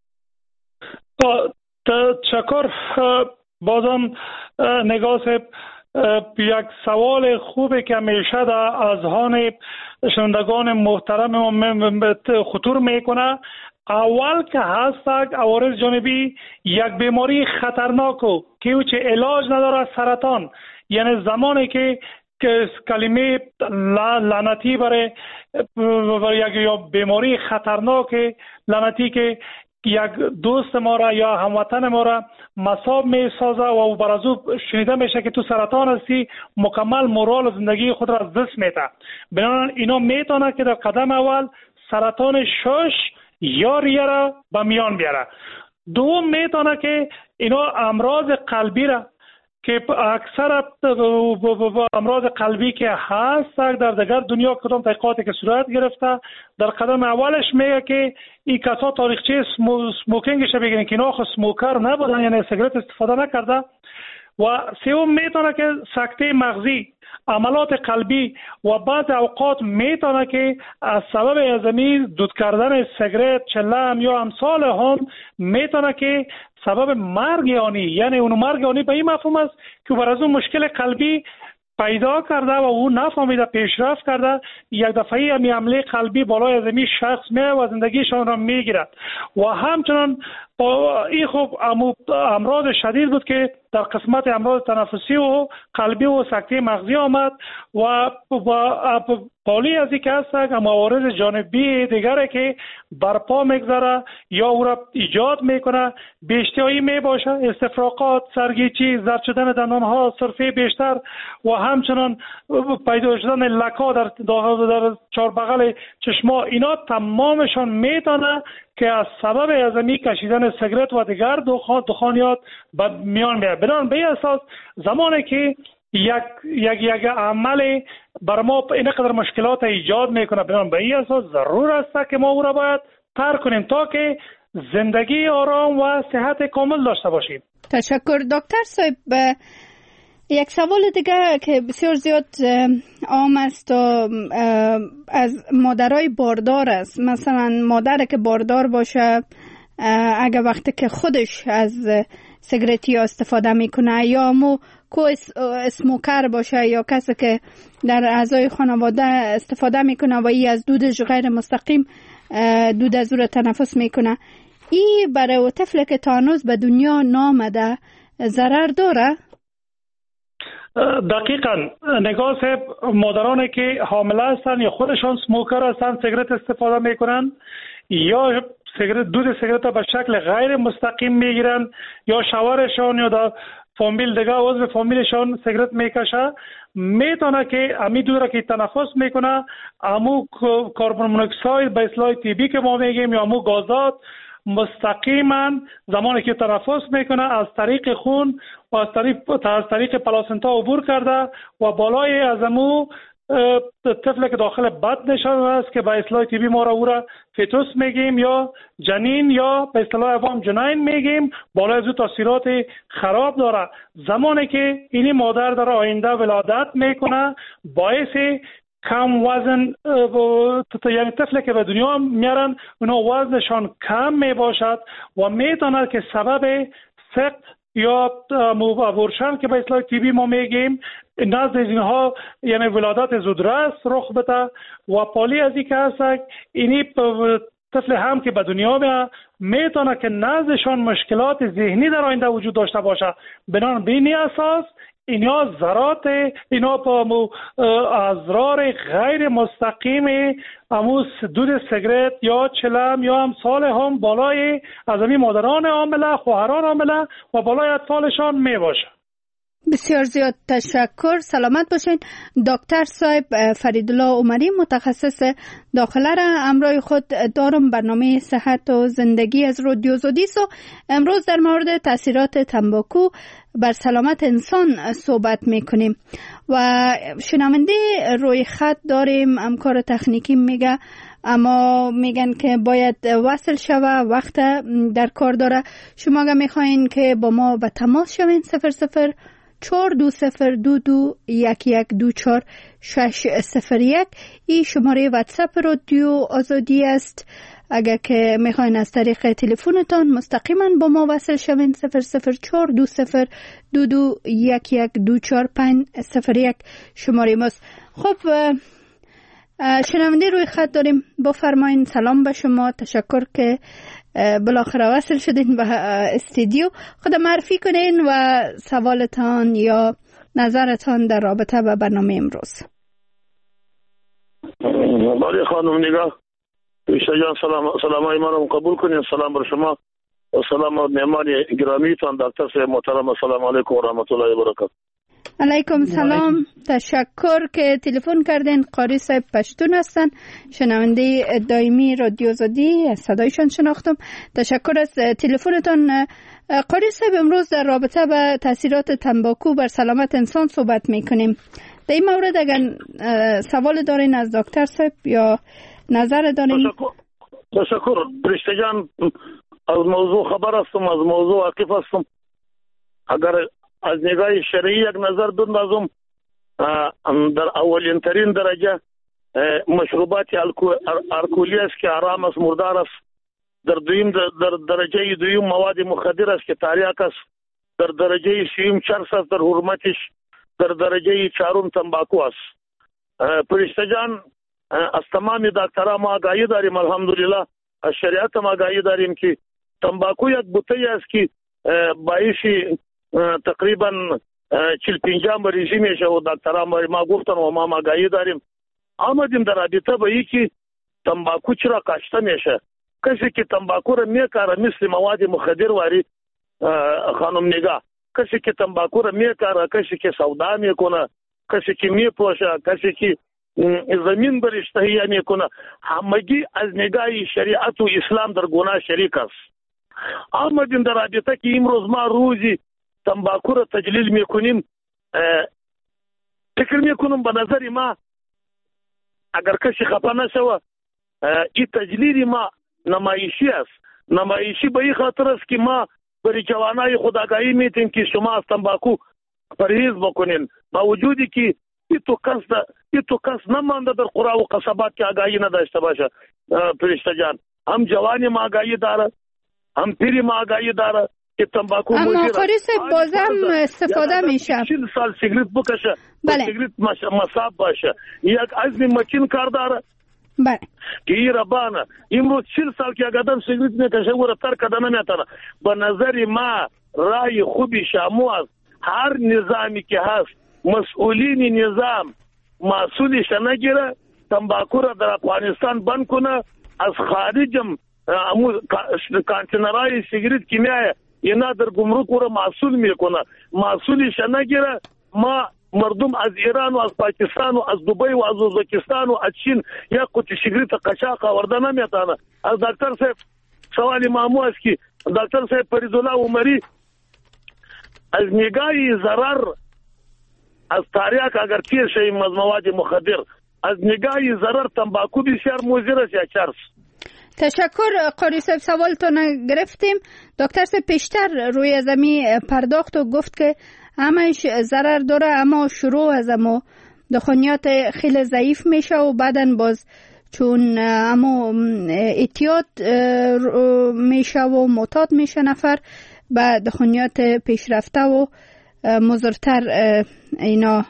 تشکر. بازم نگاه یک سوال خوبه که همیشه در اذهان شنوندگان محترم خطور میکنه. اول که هست عوارض جانبی یک بیماری خطرناک و که او چه علاج نداره، سرطان. یعنی زمانی که که کلمه لعنتی برای, برای یک یا بیماری خطرناک لعنتی که یک دوست ما را یا هموطن ما را مصاب می سازه و بر از او شنیده میشه که تو سرطان هستی، مکمل مورال زندگی خود را از دست میده. بنابراین اینا میتونه که در قدم اول سرطان شش یا ریه را به میان بیاره. دوم میتونه که اینا امراض قلبی را که اکثر امراض قلبی که هست در دیگر دنیا کدام تحقیقاتی که صورت گرفته در قدم اولش میگه که این کسا تاریخچه سموکینگش بگیرن که اینا خود سموکر نبودن، یعنی سیگرت استفاده نکرده. و سوم میتونه که سکته مغزی، عملات قلبی و بعض اوقات میتونه که از سبب ازمی دود کردن سیگرت، چلم یا امثال هم میتونه که سبب مرگ آنی، یعنی اون مرگ آنی به این مفهوم است که بر از اون مشکل قلبی پیدا کرده و او نفهمیده پیشرفت کرده، یک دفعه همی حمله قلبی بالای ازمی شخص می و زندگیشان را میگیرد. و همچنان این خب امراض شدید بود که در قسمت امراض تنفسی و قلبی و سکته مغزی آمد و پالی از این که هست موارد جانبی دیگره که برپا میگذاره یا او را ایجاد میکنه، بیشتری میباشه، استفراغات، سرگیچی، زرد شدن دندان ها، سرفه بیشتر و همچنان پیدا شدن لکا در در چهار بغل چشما، اینا تمامشان میتونه که از سبب ازمی کشیدن سیگرت و دیگر دخانیات به میان بیاد. بنابراین به اساس زمانی که یک یک یک عمل بر ما اینقدر مشکلات ایجاد میکنه، بنابراین به این اساس ضرور است که ما او را باید ترک کنیم تا که زندگی آرام و صحت کامل داشته باشیم. تشکر دکتر صاحب. یک سوال دیگه که بسیار زیاد عام است و از مادرای باردار است. مثلا مادر که باردار باشه اگر وقتی که خودش از سیگرتی استفاده میکنه یا مو کو اسموکر باشه یا کسی که در اعضای خانواده استفاده میکنه و ای از دودش غیر مستقیم دود از او را تنفس میکنه، این برای طفل که تا هنوز به دنیا نامده ضرر داره؟ دقیقاً نگاه صاحب، مادرانی که حامله هستند یا خودشان سموکر هستند، سیگرت استفاده میکنن یا سیگرت دود سیگرت به شکل غیر مستقیم میگیرن یا شوهرشان یا در فامیل دیگه عضو فامیلشان سیگرت میکشه، میتونه که امی دود را که تنفس میکنه امو کربن مونوکساید به اصطلاح طبی که ما میگیم یا امو گازات مستقیما زمانی که تنفس میکنه از طریق خون و از طریق از طریق پلاسنتا عبور کرده و بالای از امو طفل که داخل بطن نشان است که به اصطلاح طبی ما را او را فیتوس میگیم یا جنین یا به اصطلاح عوام جنین میگیم، بالای از او تاثیرات خراب داره. زمانی که این مادر در آینده ولادت میکنه باعث کم وزن یعنی طفلی که به دنیا میارن اونا وزنشان کم میباشد و میتونه که سبب سقط یا ابورشن که به اصطلاح طبی ما میگیم نزد اینها یعنی ولادت زودرس رخ بده و پالی از این که هست اینی طفل هم که به دنیا میاد میتونه که نزدشان مشکلات ذهنی در آینده وجود داشته باشه. بنابراین به این اساس اینا ضررات اینا با اضرار غیر مستقیم امو دود سیگرت یا چلم یا امثال هم بالای از این مادران حامله، خواهران حامله و بالای اطفالشان می باشه. بسیار زیاد تشکر. سلامت باشین. دکتر صاحب فریدالله عمری متخصص داخله را امرای خود دارم. برنامه صحت و زندگی از رادیو زودیس و امروز در مورد تاثیرات تنباکو بر سلامت انسان صحبت میکنیم و شنونده روی خط داریم. همکار تکنیکی میگه اما میگن که باید وصل شوه، وقت در کار داره. شما اگه میخواین که با ما به تماس شوین صفر صفر چهار دو صفر دو دو یک یک دو چهار شش صفر یک این شماره واتساپ رادیو آزادی است. اگر که میخواین از طریق تلفنتان مستقیما با ما وصل شوین صفر صفر چهار دو صفر دو دو یک یک دو چهار پنج صفر یک شماره ماست. خب شنونده روی خط داریم. بفرمایین. سلام به شما. تشکر که بالاخره وصل شدین به استودیو. خود معرفی کنین و سوالتان یا نظرتان در رابطه با برنامه امروز. بله خانم نگاه ایشا جان، سلام سلامای ما رو قبول کنین. سلام بر شما و سلام و مهمان گرامی تان دکتر صاحب محترم. السلام علیکم و رحمت الله و برکاته. علیکم سلام. تشکر که تلفن کردین. قاری صاحب پشتون هستن، شنونده دائمی رادیو زودی، صدایشان شناختم. تشکر از تلفنتان. قاری صاحب امروز در رابطه با تاثیرات تنباکو بر سلامت انسان صحبت میکنیم. در این مورد اگر سوال دارین از دکتر صاحب یا نظر دارین؟ تشکر. تشکر برشته جان، از موضوع خبر هستم، از موضوع واقف هستم. اگر از نگاه شرعی یک نظر بندازم، در اولین ترین درجه مشروبات الکلی است که حرام است، مردار است. در دویم در درجه دویم مواد مخدر است که تریاک است. در درجه سوم چرس است، در حرمتش در درجه چهارم تنباکو است. فرشته جان، از تمام دکترها ما آگاهی داریم، الحمدلله. از شریعت ما آگاهی داریم که تنباکو یک بوته است که بایشی تقریبا چهل پنجاه مریضی میشه و دکتران ما گفتن و ما آگاهی داریم. آمدیم در رابطه با این که تنباکو چرا کاشته میشه. کسی که تنباکو را میکاره مثل مواد مخدر واری خانم نگاه، کسی که تنباکو را میکاره، کسی که سودا میکنه، کسی که میپوشه، کسی که زمین بر اشتهیه میکنه، همگی از نگاه شریعت و اسلام در گناه شریک است. آمدیم در رابطه که امروز ما روزی تنباکو را تجلیل میکنیم. فکر میکنم به نظر ما اگر کسی خفه نشوه این تجلیل ما نمایشی است. نمایشی به این خاطر است که ما برای جوانای خود آگاهی میتیم که شما از تنباکو پرهیز بکنین، با وجودی که این تو کس این تو کس نمانده در قرى و قصبات که آگاهی نداشته باشه. فرشته جان هم جوانی ما آگاهی داره، هم پیری ما آگاهی داره که تنباکو مضر است. اما قاری صاحب بازم استفاده میشه. چهل سال سیگریت بکشه، بله. سیگریت مصاب باشه، یک عزم مکین کار داره. بله. که این ربانه امروز چهل سال که اگدم سیگریت میکشه و را ترک دانه میتانه. به نظر ما رای خوبی شامو است هر نظامی که هست مسئولین نظام مسئولیش نگیره، تنباکو را در افغانستان بند کنه، از خارجم کانتینرهای سیگریت که میایه اینا در گمرک را مسئول میکنه، مسئولیش نگیره. ما مردم از ایران و از پاکستان و از دبی و از ازبکستان و از چین یک قطع سیگریت قاچاق آورده نمیتانه. از دکتر صاحب سوال مامو است که دکتر صاحب فریدالله عمری از نگاه ضرر از تاریخ اگر تیر شویم از مواد مخدر، از نگاه ضرر تنباکو بسیار مضر است یا چرس. تشکر قاری صاحب، سوالتون گرفتیم. دکتر صاحب پیشتر روی زمین پرداخت و گفت که همش ضرر داره، اما شروع از اما دخانیات خیلی ضعیف میشه و بعدن باز چون اما اعتیاد میشه و معتاد میشه نفر به دخانیات پیشرفته و مضرتر اینا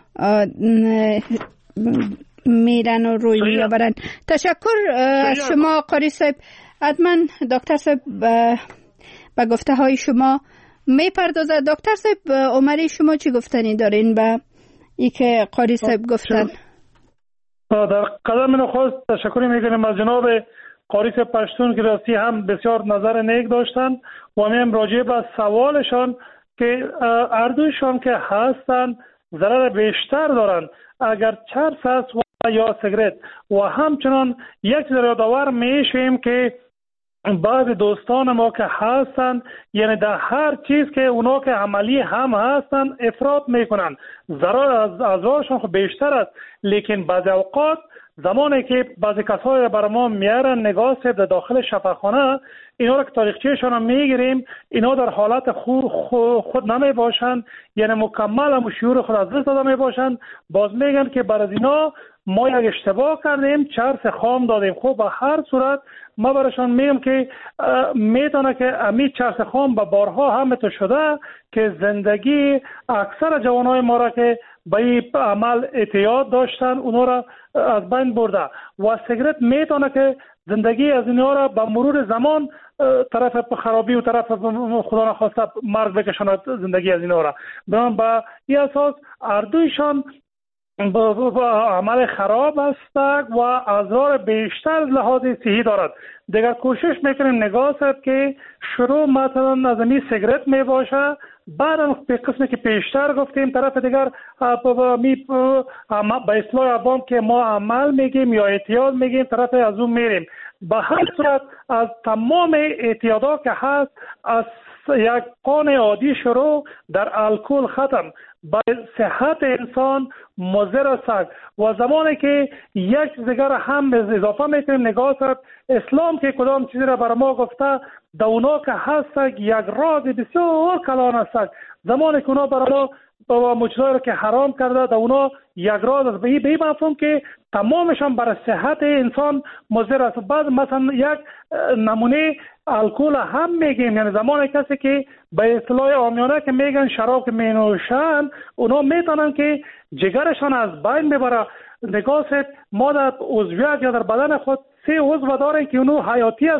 میرن و روی میبرن. تشکر از شما قاری صاحب. حتما دکتر صاحب به گفته های شما میپردازه. دکتر صاحب عمری شما چی گفتنی دارین به ای که قاری صاحب گفتن؟ در قدم نخست تشکر میکنیم از جناب قاری صاحب پشتون که راستی هم بسیار نظر نیک داشتن و همین راجع به سوالشان که اردویشان که هستن ضرر بیشتر دارن اگر چرس است و یا سیگرت. و همچنان یک چیز یادآور میشیم که بعض دوستان ما که هستن یعنی در هر چیز که اونا که عملی هم هستن افراط میکنن، ضرر از ازارشون خب بیشتر است. لیکن بعض اوقات زمانی که بعضی کسایی بر ما میارن نگاه سب در داخل شفاخانه، اینا را که تاریخچهشان رو میگیریم، اینا در حالت خود, خود نمی باشند، یعنی مکمل هم شعور خود از دست داده می باشند. باز میگن که بر از اینا ما یک اشتباه کردیم، چرس خام دادیم. خب به هر صورت ما برشان میگم که میتونه که امی چرس خام به بارها هم تو شده که زندگی اکثر جوانای ما را که به این عمل اعتیاد داشتن اونا را از بین برده و سیگرت میتونه که زندگی از اینا را به مرور زمان طرف خرابی و طرف خدا نخواسته مرگ بکشاند زندگی از اینا را. به این اساس اردویشان با عمل خراب است و اضرار بیشتر از لحاظ صحی دارد. دیگر کوشش میکنیم نگاه سد که شروع مثلا از این سیگرت می باشه، بعد به قسمی که پیشتر گفتیم طرف دیگر به اصطلاح عوام که ما عمل میگیم یا اعتیاد میگیم طرف از اون میریم. به هر صورت از تمام اعتیادها که هست از یک قان عادی شروع در الکل ختم به صحت انسان مضر است و زمانی که یک چیز دیگر هم اضافه میکنیم نگاه کرد اسلام که کدام چیزی را بر ما گفته در اونا که هست یک راز بسیار کلان است. زمانی که اونا بر ما با مجزایی را که حرام کرده در اونا یک راز است، به این مفهوم که تمامشان بر صحت انسان مضر است. بعد مثلا یک نمونه الکل هم میگیم، یعنی زمان کسی که به اصطلاح عامیانه که میگن شراب که مینوشن اونا میتونن که جگرشان از بین ببره. نگاه سید ما در عضویت یا در بدن خود سه عضو داریم که اونو حیاتی هست،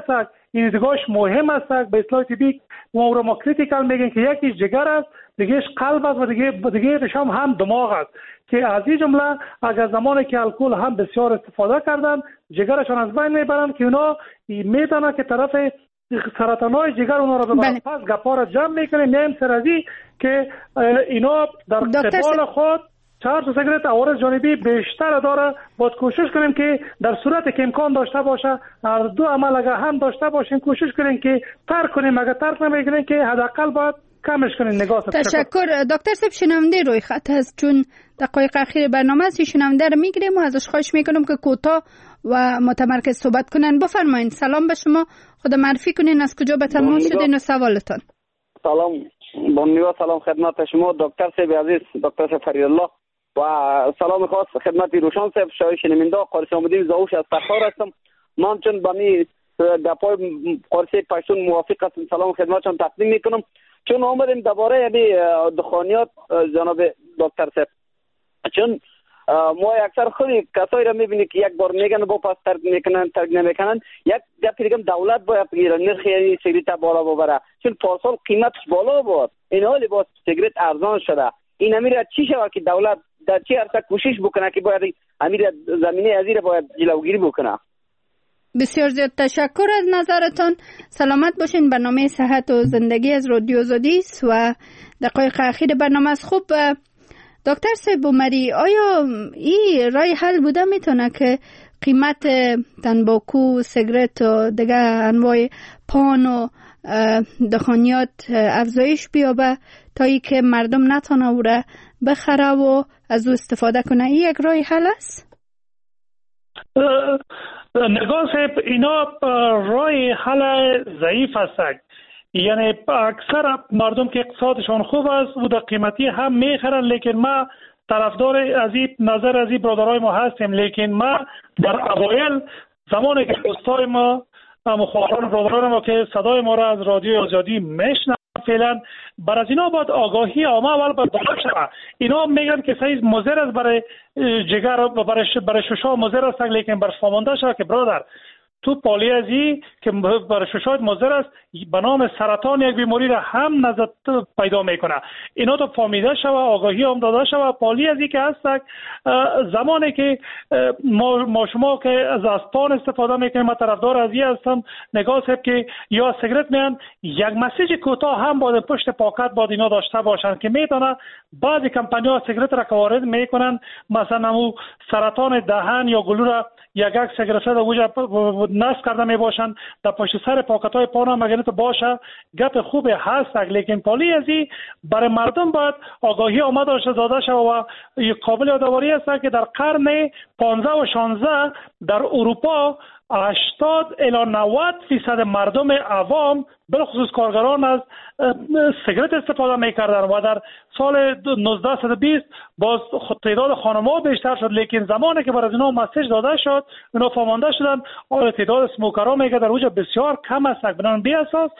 این دیگهش مهم است. به اصطلاح طبی ما رو ما کریتیکال میگن که یکی جگر است، دیگهش قلب است و دیگه دیگهش هم هم دماغ است که از این جمله اگر زمانی که الکل هم بسیار استفاده کردن جگرشان از بین میبرن که اونا میتونه که طرف سرطانای جگر اونا رو ببرن. بله. پس گپا رو جمع میکنیم میایم سر ازی که اینا در قبال خود چهار تا سیگرت عوارض جانبی بیشتر داره. باید کوشش کنیم که در صورت که امکان داشته باشه هر دو عمل اگر هم داشته باشیم کوشش کنیم که ترک کنیم، اگر ترک نمیکنیم که حداقل باید کمش کنیم. نگاه تشکر دکتر صاحب. شنونده روی خط هست، چون دقایق اخیر برنامه است شنونده رو میگیریم و ازش خواهش میکنم که کوتاه و متمرکز صحبت کنن. بفرمایید. سلام به شما، خود معرفی کنین، از کجا به تماس شدین و سوالتون. سلام بانیوا، سلام خدمت شما دکتر صاحب عزیز، دکتر صاحب فریدالله، و سلام خاص خدمت روشن صاحب شای شنونده قارسی آمدین زاوش از تخار هستم. من چون با می دپای قارسی پشتون موافق هستم سلام خدمتشون تقدیم میکنم. چون آمدیم درباره یعنی دخانیات جناب دکتر صاحب، چون ما اکثر خیلی کسایی را میبینیم که یک بار میگن با پس ترک میکنن ترک نمیکنن. یک گپی دیگه دولت باید بگیره نرخ یعنی سیگرت بالا ببره، چون پارسال قیمتش بالا بود، این حالی با سیگرت ارزان شده. این امیر چی شود که دولت در چه عرصه کوشش بکنه که باید امیر زمینه ازیر باید جلوگیری بکنه؟ بسیار زیاد تشکر از نظرتان. سلامت باشین. برنامه صحت و زندگی از رادیو آزادی است و دقایق اخیر برنامه است. خوب دکتر صاحب عمری، آیا این رای حل بوده میتونه که قیمت تنباکو، سیگرت و دیگه انواع پان و دخانیات افزایش بیابه تا ای که مردم نتونه او را بخره و از او استفاده کنه؟ این یک رای حل است؟ نگاه صاحب، اینا رای حل ضعیف است. یعنی اکثر مردم که اقتصادشان خوب است و در قیمتی هم میخرن، لیکن ما طرفدار از این نظر از این برادرای ما هستیم. لیکن ما در اوایل زمانی که دوستای ما مخاطبان برادران ما که صدای ما را از رادیو آزادی میشنن فعلا بر از اینا باید آگاهی عامه اول باید بالا شود. اینا میگن که سایز مضر است برای جگر و برای برای ششا مضر است، لیکن بر فهمانده شود که برادر تو پالیازی که برای ششایت مضر است به نام سرطان یک بیماری را هم نزد پیدا میکنه. اینا تو فهمیده شود، آگاهی هم داده شود. پالیازی که هست زمانی که ما, ما شما که از اسپان استفاده میکنیم، من طرفدار از این هستم نگاه صاحب که یا سیگرت میان یک مسیج کوتاه هم باید پشت پاکت باید اینا داشته باشن که میتونه بعضی کمپانی‌ها سیگرت را که وارد میکنن مثلا او سرطان دهن یا گلو را یک یک سیگرت را وجا نصب کرده می باشند در پشت سر پاکت های پانا مگنیت باشه. گپ خوبه هست، لیکن پالی ازی برای مردم باید آگاهی آمد داشته داده شد و قابل یادآوری است که در قرن پانزده و شانزده در اروپا هشتاد الی نود فیصد مردم عوام بلخصوص کارگران از سیگرت استفاده میکردن و در سال نوزده صد و بیست باز تعداد خانم‌ها بیشتر شد. لیکن زمانی که برای اینا مسیج داده شد اینا فهمانده شدن آره تعداد اسموکرها میگه در اوج بسیار کم است. بنابراین بی اساس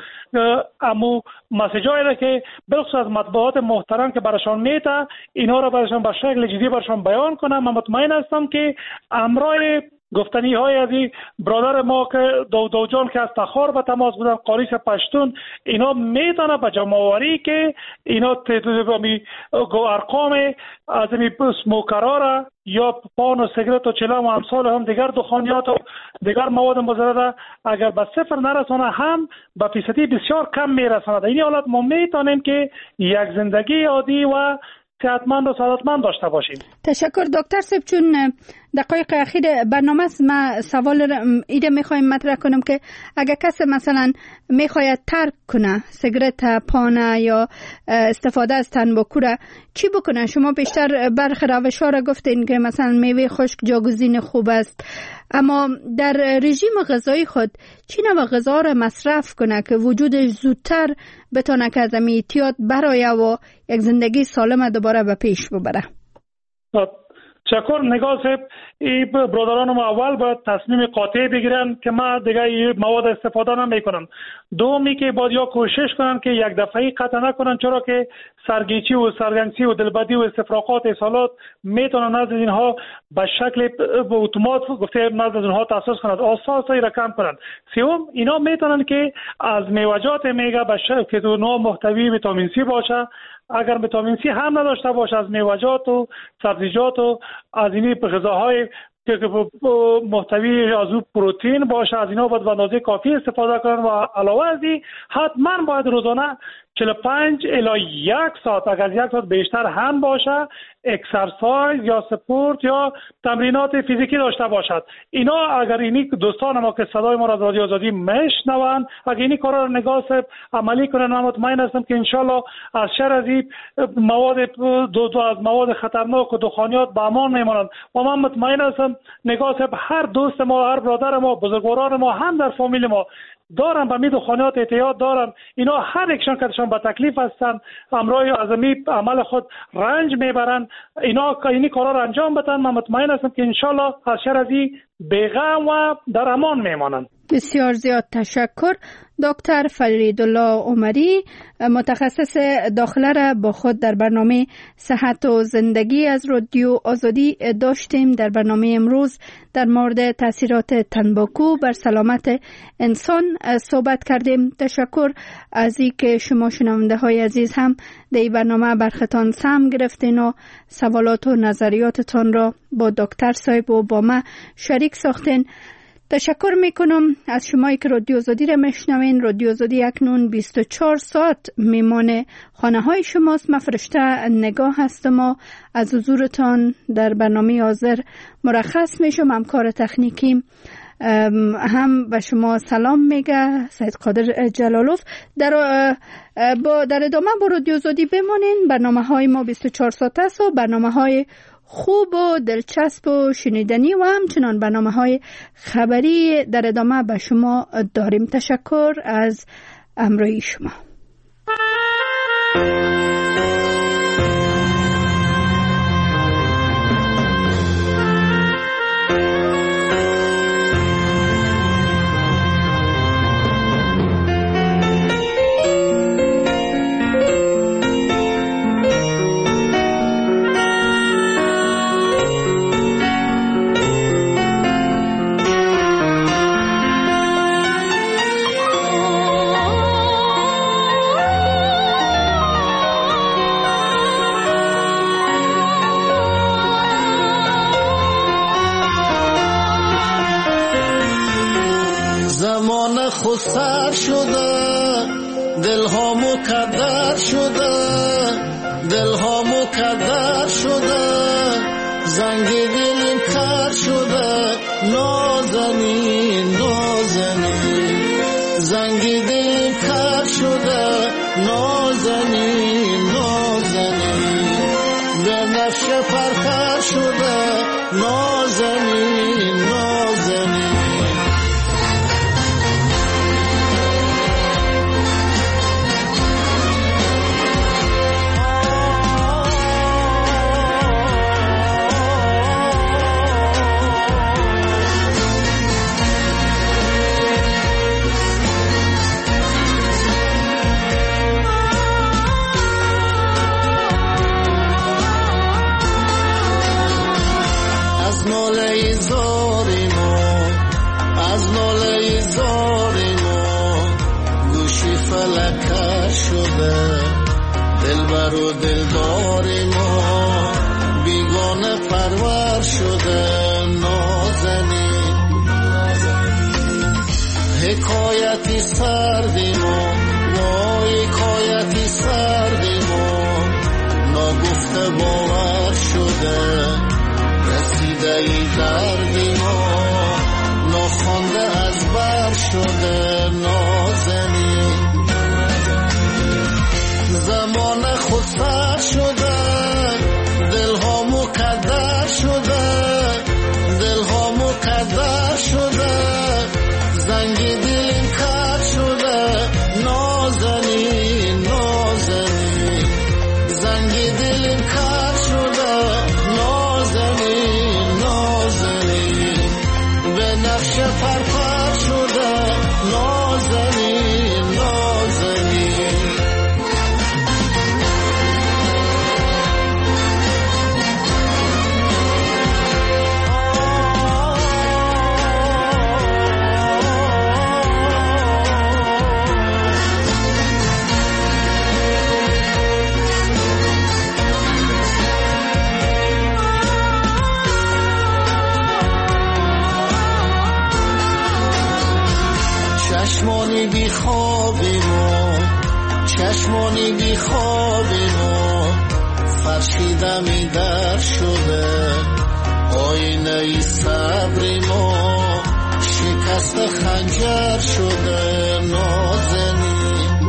امو مسیجایی که بلخصوص از مطبوعات محترم که براشون میته اینا را براشون به شکل جدی براشون بیان کنم. من مطمئن هستم که امرای گفتنی های از این برادر ما که دو دو جان که از تخار به تماس بودن قاریس پشتون اینا میتونه به جمعوری که اینا تعداد ارقام از این سموکرها را یا پان و سیگرت و چلم و امثال هم دیگر دخانیات و دیگر مواد مضر را اگر به صفر نرسانه هم به فیصدی بسیار کم میرساند. این حالت ما میتونیم که یک زندگی عادی و صحتمند و سعادتمند داشته باشیم. تشکر دکتر صاحب. چون دقایق اخیر برنامه است ما سوال ایده میخوایم مطرح کنم که اگر کسی مثلا میخواید ترک کنه سیگرت، پانه یا استفاده از تنباکو را چی بکنه؟ شما بیشتر برخی روش‌ها را گفتین که مثلا میوه خشک جاگزین خوب است، اما در رژیم غذایی خود چی نوع غذا را مصرف کنه که وجودش زودتر بتونه که از اعتیاد برآید و یک زندگی سالم دوباره به پیش ببره؟ چکر نگاه صاحب ای برادران ما اول باید تصمیم قاطع بگیرن که ما دیگه این مواد استفاده نمیکنم. دومی که باید یا کوشش کنن که یک دفعه قطع نکنن، چرا که سرگیچی و سرگنگسی و دلبدی و استفراغات اصالات میتونن از اینها به شکل اتومات گفته نزد اینها تاسیس کنند، آساسایی را کم کنند. سوم اینا میتونن که از میوجات میگه به شکل که اونها محتوی ویتامین سی باشه، اگر ویتامین سی هم نداشته باشه از میوجات و سبزیجات و از این غذاهای که محتوی از پروتئین باشه، از اینا باید به اندازه کافی استفاده کنن و علاوه از این حتما باید روزانه چهل و پنج الی یک ساعت، اگر یک ساعت بیشتر هم باشه، اکسرسایز یا سپورت یا تمرینات فیزیکی داشته باشد. اینا اگر اینی دوستان ما که صدای ما را از رادیو آزادی میشنوند، اگر اینی کارا را نگاه صاحب عملی کنن، من مطمئن هستم که انشالله از شر از این مواد دو دو از مواد خطرناک و دخانیات به امان میمانند. و من مطمئن هستم نگاه صاحب هر دوست ما، هر برادر ما، بزرگواران ما هم در فامیل ما دارن به می دخانیات اعتیاد دارن. اینا هر یکشان کهشان به تکلیف هستن، امرای از می عمل خود رنج میبرن. اینا اینی کارا را انجام بدن، من مطمئن هستم که انشالله از شر از این بی‌غم و در امان میمانند. بسیار زیاد تشکر. دکتر فریدالله عمری، متخصص داخله را با خود در برنامه صحت و زندگی از رادیو آزادی داشتیم. در برنامه امروز در مورد تاثیرات تنباکو بر سلامت انسان صحبت کردیم. تشکر از این که شما شنونده های عزیز هم در این برنامه برختان سهم گرفتین و سوالات و نظریاتتان را با دکتر صاحب و با ما شریک ساختین. تشکر میکنم از شمایی که رادیو آزادی را میشنوین. رادیو آزادی اکنون بیست و چهار ساعت میمان خانه های شماست. من فرشته نگاه هستم و از حضورتان در برنامه حاضر مرخص میشم. همکار تکنیکیم هم به شما سلام میگه، سید قادر جلالوف. در با در ادامه با رادیو آزادی بمانین. برنامه های ما بیست و چهار ساعت است و برنامه های خوب و دلچسب و شنیدنی و همچنان برنامه های خبری در ادامه به شما داریم. تشکر از همراهی شما. خسر شده دلها مکدر شده، دلها مکدر شده، زنگ دلم کر شده، نازنین نازنین، زنگ دلم کر شده، نازنین نازنین، به نفش پرکر شده، نازنین نازنین. دلبر و دلدار ما بیگانه پرور شده، نازنین حکایتی سردی ما، وای حکایتی سردی ما، ناگفته باور شده، رسیده ای دردی ما، ناخوانده از بر شده، نازنین زمان خود سر شده، دلها مکدر شده، دلها مکدر شده، زنگ دلم کر شده، نازنین نازنین، زنگ دلم کر شده، نازنین چشمانی بی خوابی ما فرشیدمی در شده، آینه ای صبری ما شکست خنجر شده. نازنین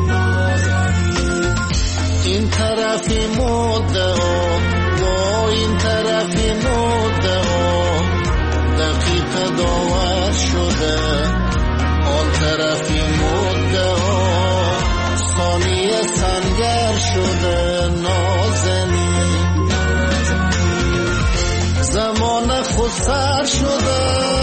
این طرفی مدعا با این طرفی مدعا دقیقه داور شده، آن طرفی مدعا ثانیه سنگر شده. نازنین زمان خود سر شده،